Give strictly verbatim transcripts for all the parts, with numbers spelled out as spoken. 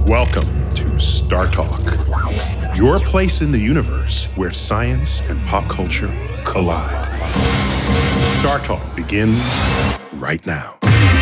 Welcome to Star Talk, your place in the universe where science and pop culture collide. Star Talk begins right now.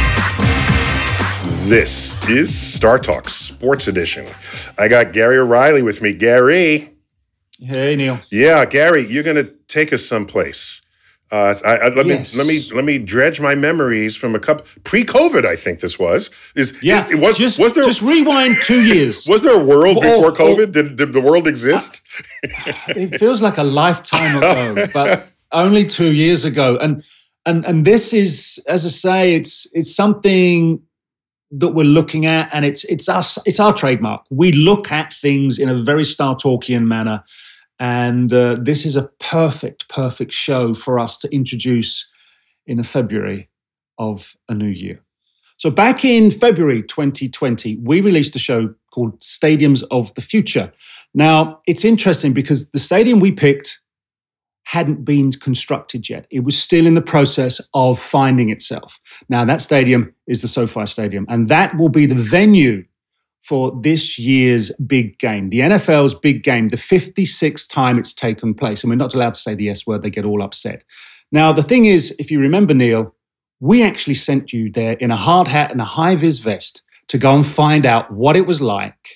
This is Star Talk Sports Edition. I got Gary O'Reilly with me. Gary. Hey, Neil. Yeah, Gary, you're going to take us someplace. Uh, I, I, let yes. me let me let me dredge my memories from a couple pre-COVID. I think this was is yeah. Is, was just, was there just rewind two years? Was there a world or, before or, COVID? Did did the world exist? It feels like a lifetime ago, but only two years ago. And and and this is, as I say, it's it's something that we're looking at, and it's it's us. It's our trademark. We look at things in a very Star Talkian manner. And uh, this is a perfect, perfect show for us to introduce in the February of a new year. So back in February twenty twenty, we released a show called Stadiums of the Future. Now, it's interesting because the stadium we picked hadn't been constructed yet. It was still in the process of finding itself. Now, that stadium is the SoFi Stadium, and that will be the venue for this year's big game, the N F L's big game, the fifty-sixth time it's taken place. And we're not allowed to say the S word, they get all upset. Now, the thing is, if you remember, Neil, we actually sent you there in a hard hat and a high-vis vest to go and find out what it was like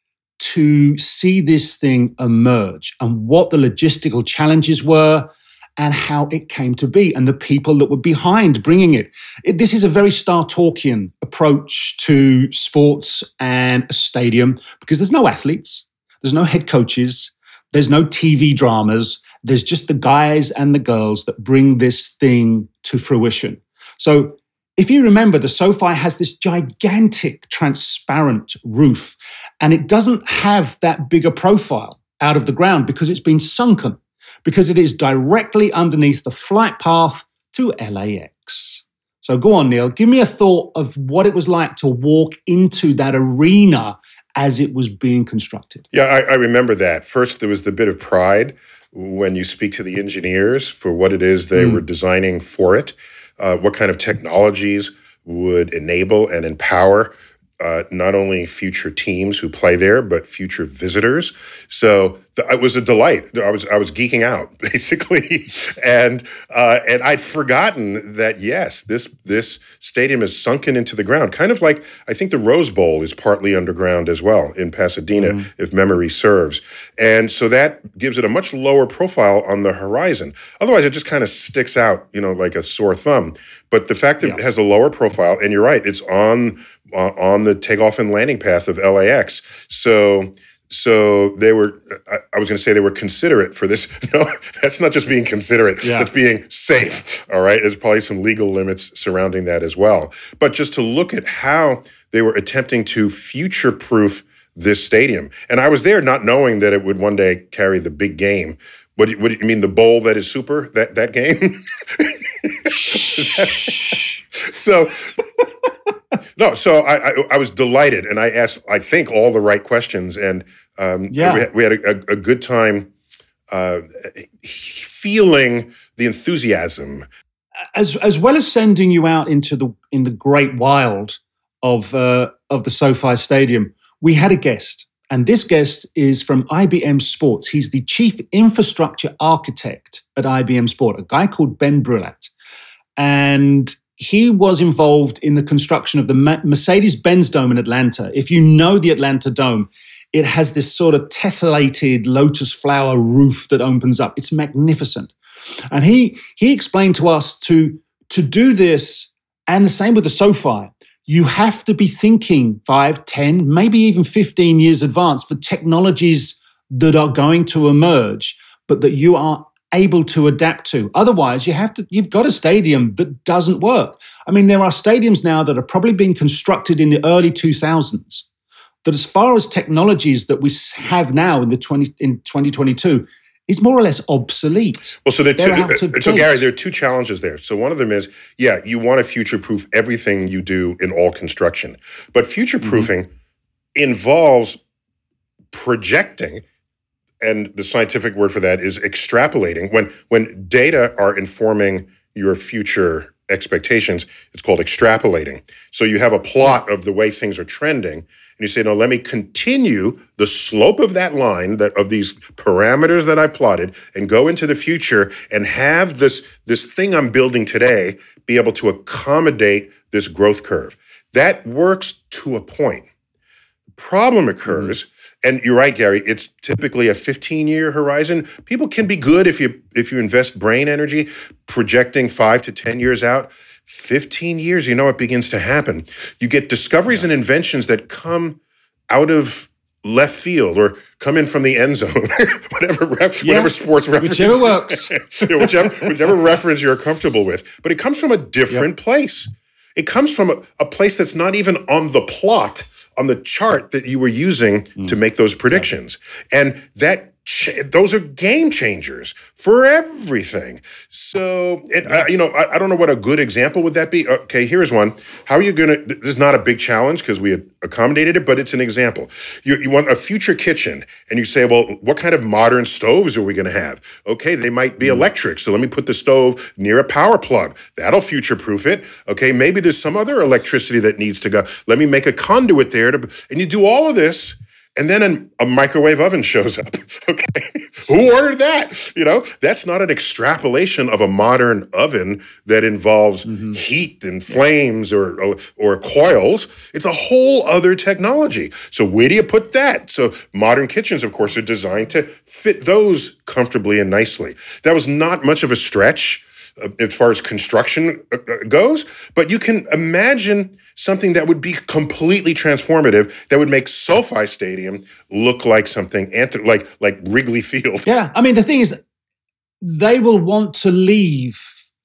to see this thing emerge and what the logistical challenges were and how it came to be, and the people that were behind bringing it. it this is a very Star Talkian approach to sports and a stadium because there's no athletes, there's no head coaches, there's no T V dramas, there's just the guys and the girls that bring this thing to fruition. So if you remember, the SoFi has this gigantic transparent roof, and it doesn't have that bigger profile out of the ground because it's been sunken, because it is directly underneath the flight path to L A X. So go on, Neil, give me a thought of what it was like to walk into that arena as it was being constructed. Yeah, I, I remember that. First, there was the bit of pride when you speak to the engineers for what it is they mm. were designing for it, uh, what kind of technologies would enable and empower Uh, not only future teams who play there, but future visitors. So th- it was a delight. I was I was geeking out basically, and uh, and I'd forgotten that yes, this this stadium is sunken into the ground, kind of like I think the Rose Bowl is partly underground as well in Pasadena, mm. if memory serves, and so that gives it a much lower profile on the horizon. Otherwise, it just kind of sticks out, you know, like a sore thumb. But the fact that yeah. it has a lower profile, and you're right, it's on. Uh, on the takeoff and landing path of L A X. So so they were, I, I was going to say they were considerate for this. No, that's not just being considerate. Yeah. That's being safe, all right? There's probably some legal limits surrounding that as well. But just to look at how they were attempting to future-proof this stadium. And I was there not knowing that it would one day carry the big game. What do you, what do you mean, the bowl that is super, that, that game? so... No, so I, I I was delighted, and I asked, I think, all the right questions, and um, yeah. we, had, we had a, a, a good time uh, feeling the enthusiasm. As as well as sending you out into the in the great wild of uh, of the SoFi Stadium, we had a guest, and this guest is from I B M Sports. He's the chief infrastructure architect at I B M Sport, a guy called Ben Brillat, and he was involved in the construction of the Mercedes-Benz Dome in Atlanta. If you know the Atlanta Dome, it has this sort of tessellated lotus flower roof that opens up. It's magnificent. And he he explained to us to, to do this, and the same with the SoFi, you have to be thinking five, ten, maybe even fifteen years advance for technologies that are going to emerge, but that you are able to adapt to. Otherwise, you have to, you've got a stadium that doesn't work. I mean, there are stadiums now that are probably being constructed in the early two thousands that, as far as technologies that we have now in the twenty in twenty twenty-two, is more or less obsolete. Well, so there are two, so date. Gary, there are two challenges there. So one of them is, yeah, you want to future-proof everything you do in all construction, but future-proofing mm-hmm. involves projecting. And the scientific word for that is extrapolating. When when data are informing your future expectations. It's called extrapolating. So you have a plot of the way things are trending, and you say, no, let me continue the slope of that line, that of these parameters that I've plotted, and go into the future and have this, this thing I'm building today be able to accommodate this growth curve. That works to a point. The problem occurs, mm-hmm. and you're right, Gary, it's typically a fifteen-year horizon. People can be good if you if you invest brain energy, projecting five to ten years out. fifteen years, you know what begins to happen. You get discoveries yeah. and inventions that come out of left field or come in from the end zone, whatever ref, yeah. whatever sports reference. Whichever works. yeah, whichever, whichever reference you're comfortable with. But it comes from a different yep. place. It comes from a, a place that's not even on the plot, on the chart that you were using mm. to make those predictions. Yeah. And that ch- those are game changers for everything. So, and, uh, you know, I, I don't know what a good example would that be. Okay, here's one. How are you going to, this is not a big challenge because we had accommodated it, but it's an example. You, you want a future kitchen, and you say, well, what kind of modern stoves are we going to have? Okay, they might be mm. electric, so let me put the stove near a power plug. That'll future-proof it. Okay, maybe there's some other electricity that needs to go. Let me make a conduit there. To, and you do all of this, and then an, a microwave oven shows up. Okay, who ordered that? You know, that's not an extrapolation of a modern oven that involves mm-hmm. heat and flames or, or or coils. It's a whole other technology. So where do you put that? So modern kitchens, of course, are designed to fit those comfortably and nicely. That was not much of a stretch uh, as far as construction uh, goes, but you can imagine something that would be completely transformative, that would make SoFi Stadium look like something, like like Wrigley Field. Yeah, I mean, the thing is, they will want to leave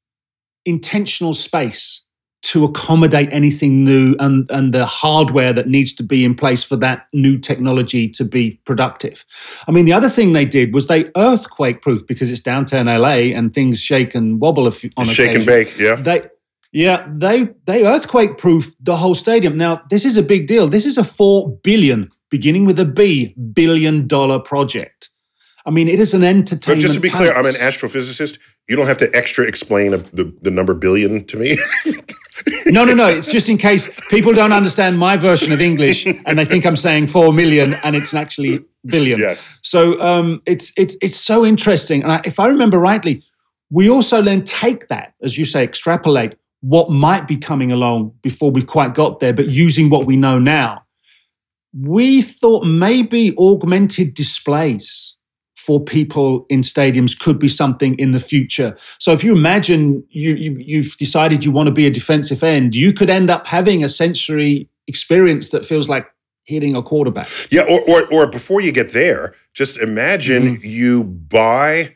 intentional space to accommodate anything new and, and the hardware that needs to be in place for that new technology to be productive. I mean, the other thing they did was they earthquake-proof, because it's downtown L A and things shake and wobble on occasion. Shake and bake, yeah. They, Yeah, they they earthquake-proof the whole stadium. Now, this is a big deal. This is a four billion, beginning with a B, billion dollar project. I mean, it is an entertainment. But just to be palace. clear, I'm an astrophysicist. You don't have to extra explain a, the, the number billion to me. No, no, no. It's just in case people don't understand my version of English and they think I'm saying four million and it's actually billion. Yes. So um, it's it's it's so interesting. And I, if I remember rightly, we also then take that, as you say, extrapolate what might be coming along before we've quite got there, but using what we know now. We thought maybe augmented displays for people in stadiums could be something in the future. So if you imagine you, you, you've decided you want to be a defensive end, you could end up having a sensory experience that feels like hitting a quarterback. Yeah, or or, or before you get there, just imagine mm-hmm. you buy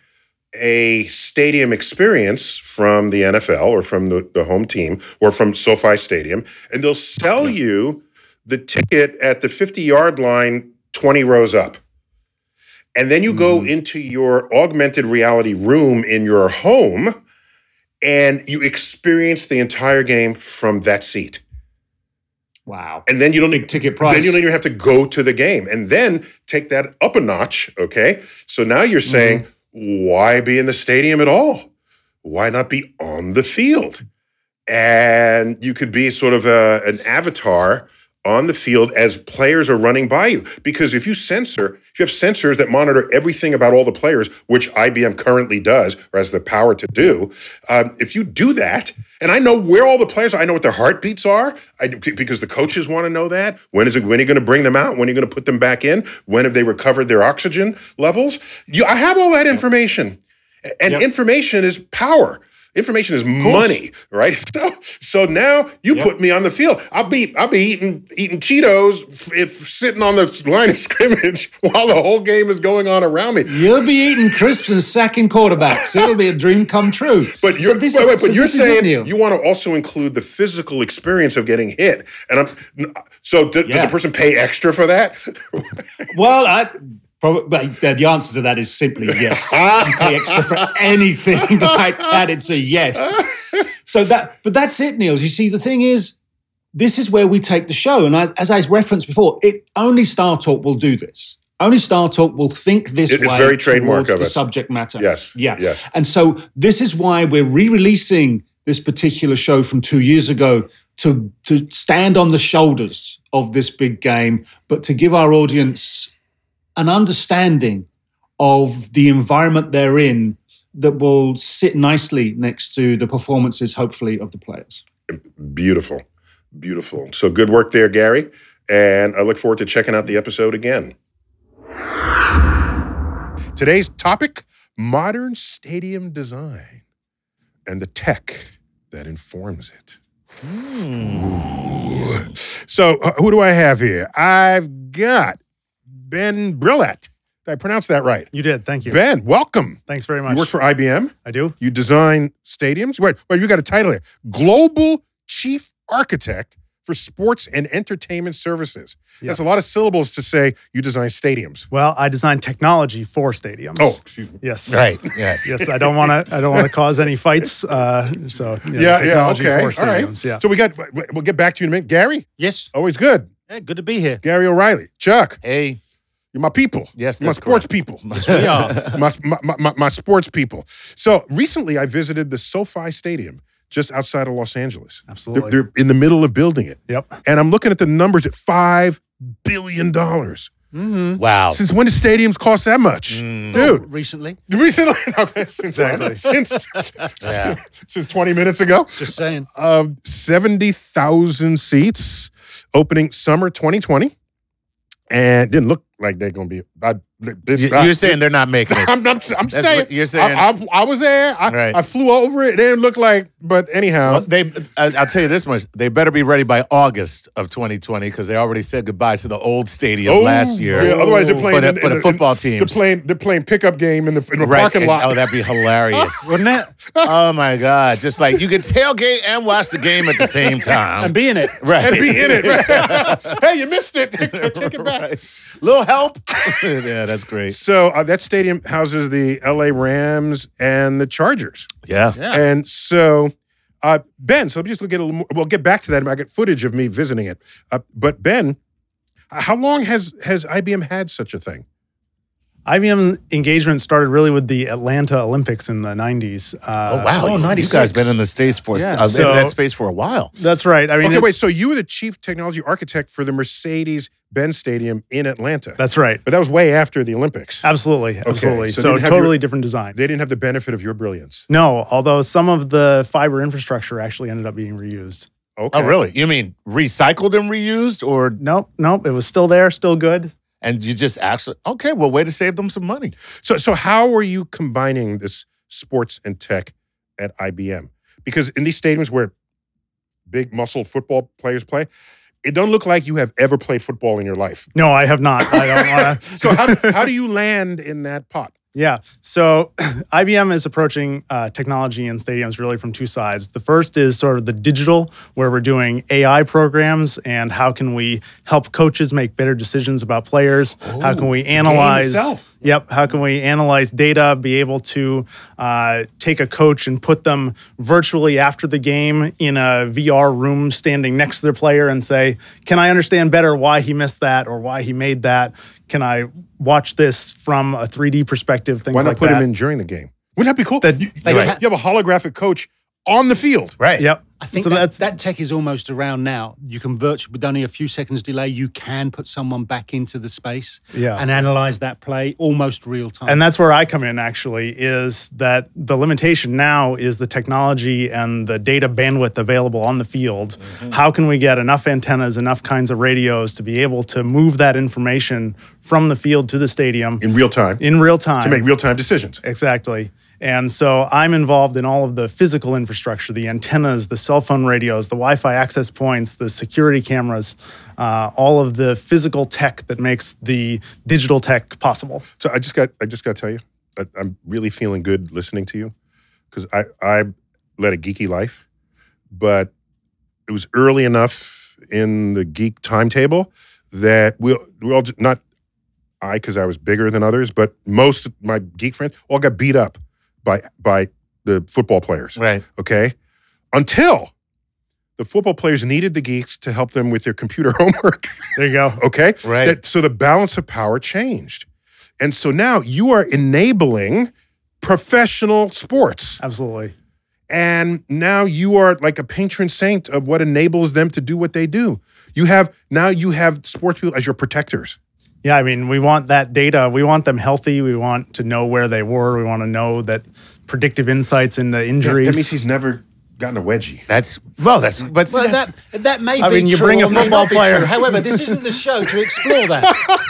a stadium experience from the N F L or from the, the home team or from SoFi Stadium, and they'll sell yeah. you the ticket at the fifty-yard line, twenty rows up. And then you mm. go into your augmented reality room in your home, and you experience the entire game from that seat. Wow. And then you don't big ticket price. Then you don't even have to go to the game. And then take that up a notch, okay? So now you're saying, mm. why be in the stadium at all? Why not be on the field? And you could be sort of a, an avatar on the field as players are running by you. Because if you censor, if you have sensors that monitor everything about all the players, which I B M currently does, or has the power to do, um, if you do that, and I know where all the players are, I know what their heartbeats are, I, because the coaches want to know that. When is it? When are you going to bring them out? When are you going to put them back in? When have they recovered their oxygen levels? You, I have all that information. And yep. information is power. Information is money, right? So, so now you yep. put me on the field. I'll be, I'll be eating, eating Cheetos if sitting on the line of scrimmage while the whole game is going on around me. You'll be eating crisps and sacking quarterbacks. It'll be a dream come true. But you're, so this, wait, wait, so but you're saying you want to also include the physical experience of getting hit, and I'm so. D- yeah. Does a person pay extra for that? Well, I. Probably, the answer to that is simply yes. You pay extra for anything like that. It's a yes. So that, but that's it, Niels. You see, the thing is, this is where we take the show. And I, as I referenced before, it only Star Talk will do this. Only Star Talk will think this it, way. It's very trademark of the it. Subject matter. Yes. Yeah. Yes. And so this is why we're re-releasing this particular show from two years ago to, to stand on the shoulders of this big game, but to give our audience an understanding of the environment they're in that will sit nicely next to the performances, hopefully, of the players. Beautiful. Beautiful. So good work there, Gary. And I look forward to checking out the episode again. Today's topic, modern stadium design and the tech that informs it. Ooh. So uh, who do I have here? I've got Ben Brillat. Did I pronounce that right? You did. Thank you. Ben, welcome. Thanks very much. You work for I B M? I do. You design stadiums? Wait, wait, you got a title here. Global Chief Architect for Sports and Entertainment Services. Yeah. That's a lot of syllables to say you design stadiums. Well, I design technology for stadiums. Oh, excuse me. Yes. Right. Yes. Yes. I don't want to. I don't want to cause any fights. Uh, so you know, Yeah, yeah, technology okay. for All right. stadiums. Yeah. So we got, we'll get back to you in a minute. Gary, Yes. always good. Yeah, good to be here. Gary O'Reilly. Chuck, Hey. you're my people. Yes, You're my that's sports correct. people. Yes, we are. my, my, my, my sports people. So recently I visited the SoFi Stadium just outside of Los Angeles. Absolutely. They're, they're in the middle of building it. Yep. And I'm looking at the numbers at five billion dollars. Mm-hmm. Wow. Since when did stadiums cost that much? Mm. Dude, Recently. recently, okay, since, Exactly. since, Yeah. since twenty minutes ago, Just saying. uh, seventy thousand seats opening summer twenty twenty. And didn't look like they're going to be. I, You- You're saying they're not making it. I'm, I'm, I'm That's saying. what you're saying. I, I, I was there. I, Right. I flew over it. It didn't look like, but anyhow. Well, they, I- I'll tell you this much: they better be ready by August of twenty twenty because they already said goodbye to the old stadium Oh, last year. Yeah, otherwise they're playing for the, in, for the in- football in- teams. They're playing. They're playing pickup game in the in the Right. parking and- lot. Oh, that'd be hilarious. Wouldn't it? Oh my God! Just like you could tailgate and watch the game at the same time. And be in it. right. and be in it. Right? Hey, you missed it. Take it back. Right. Little help. Yeah, that's great. So uh, that stadium houses the L A Rams and the Chargers. Yeah. Yeah. And so, uh, Ben, so let me just get a little more, we'll get back to that. I got footage of me visiting it. Uh, but Ben, how long has, has I B M had such a thing? I B M engagement started really with the Atlanta Olympics in the nineties. Uh, Oh wow! Oh, you ninety-six. guys been in the states for Yeah. uh, So- in that space for a while. That's right. I mean, Okay, it- wait, so you were the chief technology architect for the Mercedes-Benz Stadium in Atlanta. that's right. But that was way after the Olympics. Absolutely. Absolutely. so So, didn't have totally your- different design. They didn't have the benefit of your brilliance. No, although some of the fiber infrastructure actually ended up being reused. Okay. Oh really? You mean recycled and reused, or Nope, nope. It was still there, still good. and you just actually okay? Well, way to save them some money. So, so how are you combining this sports and tech at I B M? Because in these stadiums where big muscle football players play, it don't look like you have ever played football in your life. No, I have not. I don't want to. So how, how do you land in that pot? Yeah. So I B M is approaching uh, technology in stadiums really from two sides. The first is sort of the digital, where we're doing A I programs and how can we help coaches make better decisions about players? how can we analyze? itself. Yep. How can we analyze data, be able to uh, take a coach and put them virtually after the game in a V R room standing next to their player and say, can I understand better why he missed that or why he made that? Can I watch this from a three D perspective? Things Why not like put that. him in during the game? Wouldn't that be cool? That- you, They you ha- have a holographic coach on the field. Right. Yep. I think so that, that's that tech is almost around now. You can virtually, with only a few seconds delay, you can put someone back into the space Yeah. and analyze that play almost real time. and that's where I come in actually is that the limitation now is the technology and the data bandwidth available on the field. How can we get enough antennas, enough kinds of radios to be able to move that information from the field to the stadium In real time in real time to make real time decisions. Exactly. And so I'm involved in all of the physical infrastructure, the antennas, the cell phone radios, the Wi-Fi access points, the security cameras, uh, all of the physical tech that makes the digital tech possible. So I just got I just got to tell you, I, I'm really feeling good listening to you because I I led a geeky life, but it was early enough in the geek timetable that we we all just, not I because I was bigger than others, but most of my geek friends all got beat up by by the football players. Right. Okay, until the football players needed the geeks to help them with their computer homework. There you go. Okay, Right. That, so the balance of power changed, and so now you are enabling professional sports. Absolutely. And now you are like a patron saint of what enables them to do what they do. You have, now you have sports people as your protectors. Yeah, I mean, we want that data. We want them healthy. We want to know where they were. We want to know that predictive insights into injuries. That means he's never gotten a wedgie. That's well. That's but see, Well, that's, that that may I be mean, you true bring a or may football not be player- true. However, this isn't the show to explore that.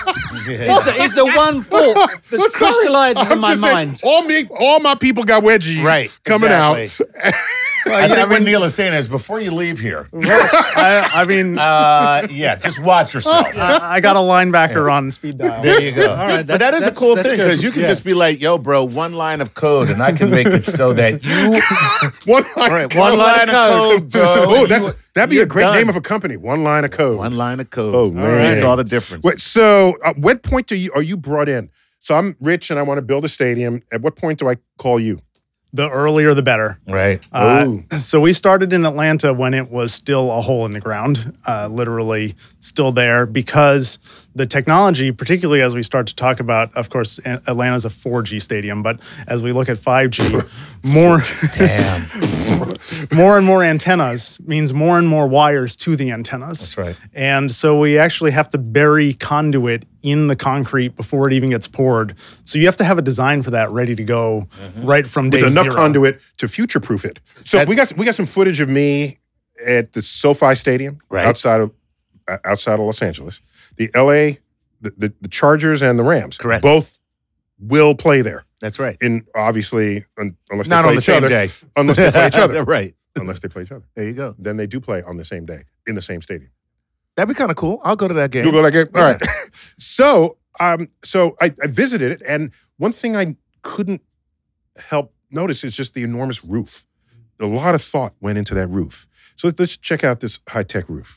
Is, the, is the one thought that's crystallized in I'm my just saying, mind. all me, all my people got wedgies right coming exactly. out. I think what Neil is saying is before you leave here, I, I mean, uh, yeah, just watch yourself. I, I got a linebacker on speed dial. There you go. All right, but that's- that is a that's- cool that's thing good. because you can Yeah. just be like, "Yo, bro, one line of code, and I can make it so that you." One line, All right, one, line, of code, bro. Oh, and that's you- that'd be you're a great done. name of a company. One line of code. One line of code. Oh, man. Makes all the difference. Wait, so at what point do you are you brought in? So I'm rich and I want to build a stadium. At what point do I call you? The earlier, the better. Right. Uh, Oh. so we started in Atlanta when it was still a hole in the ground, uh, literally still there, because the technology, particularly as we start to talk about, of course, A- Atlanta's a four G stadium, but as we look at five G, more, Damn. more and more antennas means more and more wires to the antennas. That's right. And so we actually have to bury conduit in the concrete before it even gets poured. So you have to have a design for that ready to go right from day With enough zero. conduit to future-proof it. So we That's- got we got some footage of me at the SoFi Stadium Right. outside of uh, outside of Los Angeles. The L A, the, the, the Chargers and the Rams, Correct. both will play there. That's right. In obviously, un, unless they Not play on the each same other, day. unless they play each other, right. unless they play each other, There you go. then they do play on the same day in the same stadium. That'd be kind of cool. I'll go to that game. You go like it. All right. So, um, so I, I visited it, and one thing I couldn't help notice is just the enormous roof. A lot of thought went into that roof. So let's check out this high tech roof.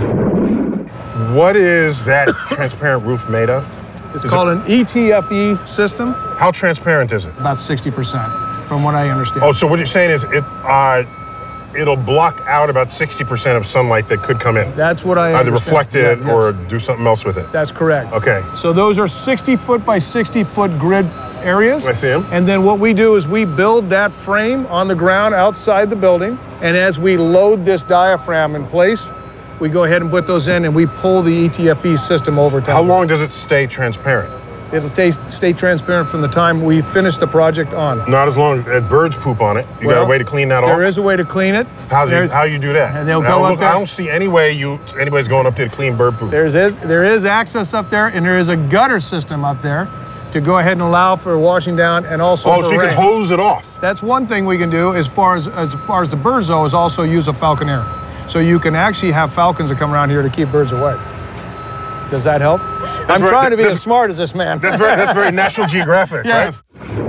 What is that transparent roof made of? It's called an E T F E system, How transparent is it? about sixty percent, from what I understand. Oh, so what you're saying is it uh, it'll block out about sixty percent of sunlight that could come in, That's what I either understand. reflect it Yeah, or yes. do something else with it. That's correct. Okay. So those are sixty foot by sixty foot grid areas. I see 'em. And then what we do is we build that frame on the ground outside the building. And as we load this diaphragm in place, we go ahead and put those in and we pull the E T F E system over time. How long does it stay transparent? It'll stay, stay transparent from the time we finish the project on. Not as long as birds poop on it. You got Well, a way to clean that off? There is a way to clean it. How do you, There's- how you do that? And they'll I go don't up look- there. I don't see any way you anybody's going up there to clean bird poop. There's is, there is access up there, and there is a gutter system up there to go ahead and allow for washing down and also oh, for so you rain. can hose it off. That's one thing we can do as far as as far as the birds though, is also use a falconer. So you can actually have falcons that come around here to keep birds away. Does that help? I'm very- trying to be that's- as smart as this man. That's very, that's very National Geographic, Yes.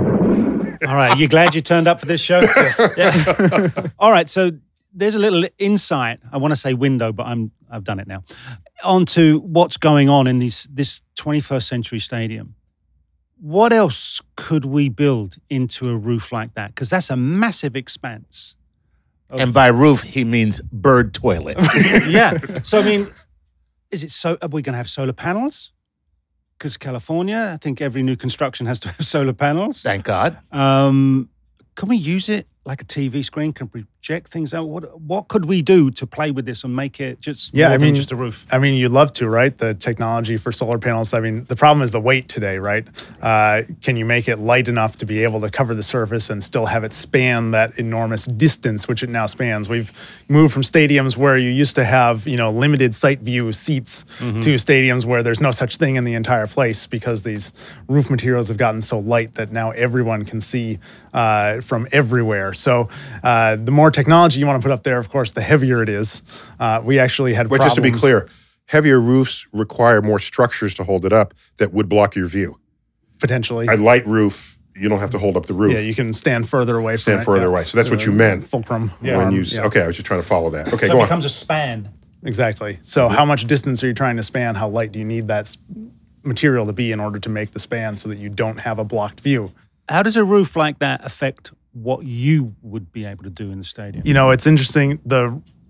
All right, you glad you turned up for this show? Yes. Yeah. All right, so there's a little insight. I want to say window, but I'm I've done it now. Onto what's going on in these this twenty-first century stadium. What else could we build into a roof like that? Because that's a massive expanse. And by roof, he means bird toilet. Yeah. So I mean, is it so? Are we going to have solar panels? Because California, I think every new construction has to have solar panels. Thank God. Um, can we use it like a T V screen? Can project things out? What what could we do to play with this and make it just Yeah, more I than mean, just a roof? I mean, you'd love to, right? The technology for solar panels. I mean, the problem is the weight today, right? Uh, can you make it light enough to be able to cover the surface and still have it span that enormous distance, which it now spans? We've moved from stadiums where you used to have, you know, limited sight view seats to stadiums where there's no such thing in the entire place because these roof materials have gotten so light that now everyone can see uh, from everywhere. So uh, the more technology you want to put up there, of course, the heavier it is. Uh, we actually had But problems. just to be clear, heavier roofs require more structures to hold it up that would block your view. Potentially. A light roof, you don't have to hold up the roof. Yeah, you can stand further away from Stand it. further yeah. away. So that's what Uh, you meant Fulcrum. when Um, you. yeah. Okay, I was just trying to follow that. Okay, So go it on. becomes a span. Exactly. So how much distance are you trying to span? How light do you need that s- material to be in order to make the span so that you don't have a blocked view? How does a roof like that affect what you would be able to do in the stadium? You know, it's interesting. The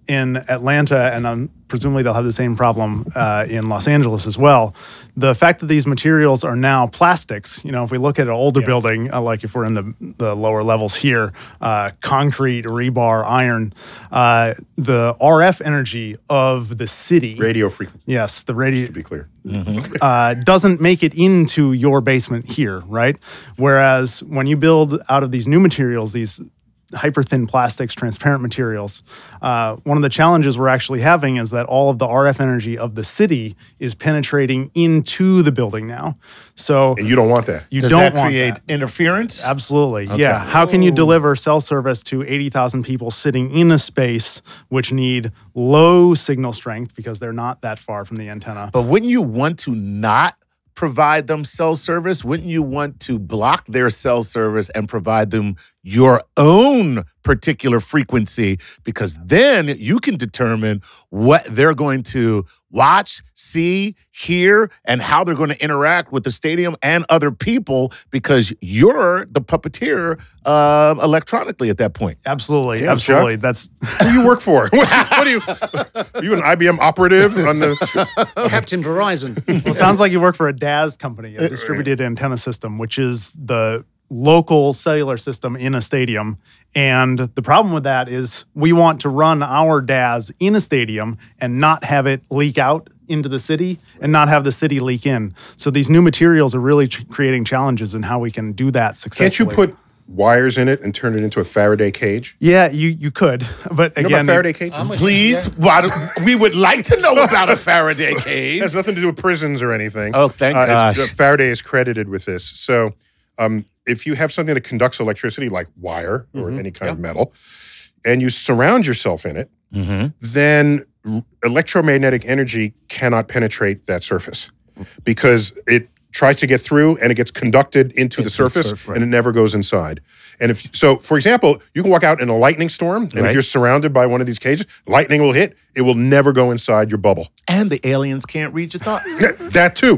in Atlanta, and um, presumably they'll have the same problem uh, in Los Angeles as well. The fact that these materials are now plastics, you know, if we look at an older yeah. building, uh, like if we're in the, the lower levels here, uh, concrete, rebar, iron, uh, the R F energy of the city. Radio frequency. Yes, the radio. To be clear. Mm-hmm. uh, doesn't make it into your basement here, right? Whereas when you build out of these new materials, these hyper thin plastics, transparent materials. Uh, one of the challenges we're actually having is that all of the R F energy of the city is penetrating into the building now. So and you don't want that. You Does don't that want create that. interference? Absolutely. Okay. Yeah. How can you deliver cell service to eighty thousand people sitting in a space which need low signal strength because they're not that far from the antenna? But wouldn't you want to not provide them cell service? Wouldn't you want to block their cell service and provide them your own particular frequency? Because then you can determine what they're going to watch, see, hear, and how they're going to interact with the stadium and other people, because you're the puppeteer uh, electronically at that point. Absolutely. Yeah, absolutely. Chuck. That's Who do you work for? What do you? Are you an I B M operative on the? Captain Verizon. well, it sounds like you work for a D A S company, a distributed antenna system, which is the local cellular system in a stadium. And the problem with that is we want to run our D A S in a stadium and not have it leak out into the city and not have the city leak in. So these new materials are really ch- creating challenges in how we can do that successfully. Can't you put wires in it and turn it into a Faraday cage? Yeah, you you could. But You know again, about Faraday cage? Please, why do- we would like to know about a Faraday It cage. has nothing to do with prisons or anything. Oh, thank Uh, it's- gosh. uh, Faraday is credited with this. So um, if you have something that conducts electricity, like wire or any kind of metal, and you surround yourself in it, Mm-hmm. then r- electromagnetic energy cannot penetrate that surface because it tries to get through and it gets conducted into the Into the surface surf- right. and it never goes inside. And if so, for example, you can walk out in a lightning storm, and Right. if you're surrounded by one of these cages, lightning will hit. It will never go inside your bubble. And the aliens can't read your thoughts. Yeah, that too.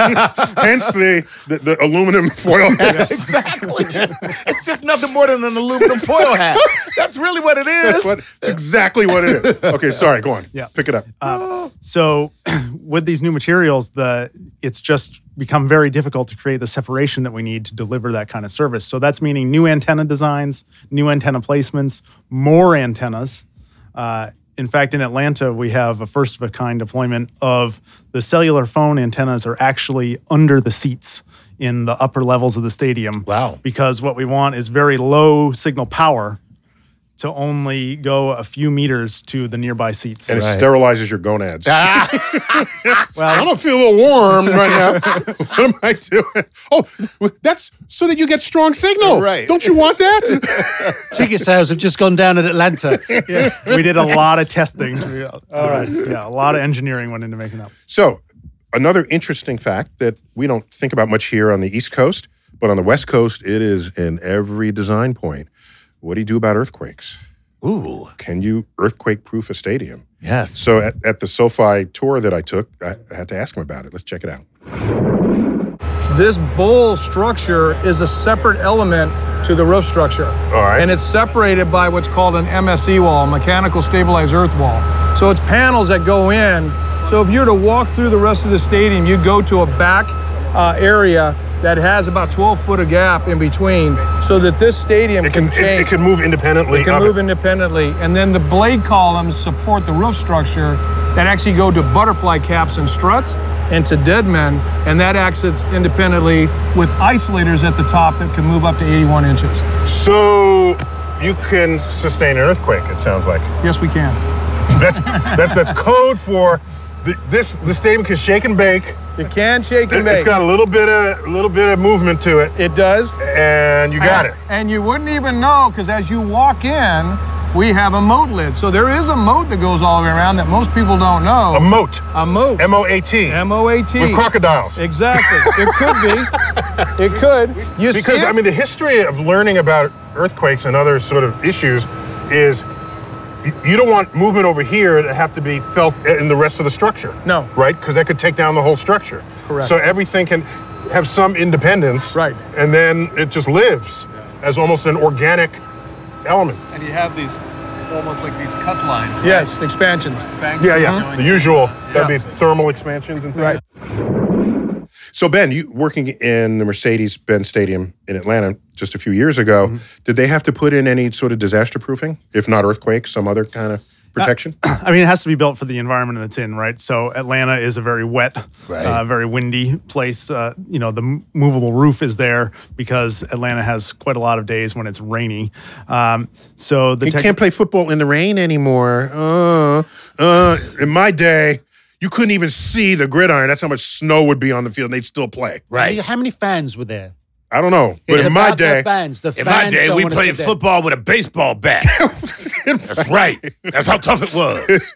Hence the, the the aluminum foil hats. Exactly. It's just nothing more than an aluminum foil hat. That's really what it is. That's what. That's exactly what it is. Okay, sorry. Go on. Yeah. Pick it up. Uh, so with these new materials, the it's just become very difficult to create the separation that we need to deliver that kind of service. So that's meaning new antenna designs, new antenna placements, more antennas. Uh, in fact, in Atlanta, we have a first-of-a-kind deployment of the cellular phone antennas are actually under the seats in the upper levels of the stadium. Wow. Because what we want is very low signal power to only go a few meters to the nearby seats. And Right. it sterilizes your gonads. Ah, Well, I don't feel a little warm right now. What am I doing? Oh, that's so that you get strong signal. Right. Don't you want that? Ticket sales have just gone down in Atlanta. Yeah. we did a lot of testing. Uh, yeah, a lot of engineering went into making that. So, another interesting fact that we don't think about much here on the East Coast, but on the West Coast, it is in every design point. What do you do about earthquakes? ooh, Can you earthquake-proof a stadium? yes. So at, at the SoFi tour that I took, I, I had to ask him about it. Let's check it out. This bowl structure is a separate element to the roof structure. All right. And it's separated by what's called an M S E wall, mechanical stabilized earth wall. So it's panels that go in. So if you're to walk through the rest of the stadium, you go to a back uh, area that has about twelve foot of gap in between, so that this stadium It can, can, it, change. it can move independently. It can of move it. independently. And then the blade columns support the roof structure that actually go to butterfly caps and struts and to dead men, and that acts independently with isolators at the top that can move up to eighty-one inches. So you can sustain an earthquake, it sounds like. Yes, we can. That's that, that's code for the, this. The stadium can shake and bake. It can shake and It, bake. has got a little bit of a little bit of movement to it, It does. and you got it. And you wouldn't even know, because as you walk in, we have a moat lid. So there is a moat that goes all the way around that most people don't know. A moat. A moat. M O A T. M O A T. With crocodiles. Exactly. It could be. It could. You see Because it? I mean, the history of learning about earthquakes and other sort of issues is y- you don't want movement over here to have to be felt in the rest of the structure. No. Right? Because that could take down the whole structure. Correct. So everything can have some independence. Right. And then it just lives as almost an organic element. And you have these almost like these cut lines. Right? Yes, expansions. Expansion Yeah, yeah. joints. The usual. Yeah. That'd be thermal expansions and things. Right. So Ben, you working in the Mercedes-Benz Stadium in Atlanta just a few years ago, Mm-hmm. did they have to put in any sort of disaster proofing? If not earthquake, some other kind of protection? I mean, it has to be built for the environment it's in, right? So Atlanta is a very wet, Right. uh, very windy place. Uh, you know, the m- movable roof is there because Atlanta has quite a lot of days when it's rainy. Um, so the You tech- can't play football in the rain anymore. Uh, uh, in my day, you couldn't even see the gridiron. That's how much snow would be on the field, and they'd still play. Right. How many fans were there? I don't know. But It's in my about the day, fans. The In fans my day, don't we wanna played sit there. football with a baseball bat. That's right. That's how tough it was.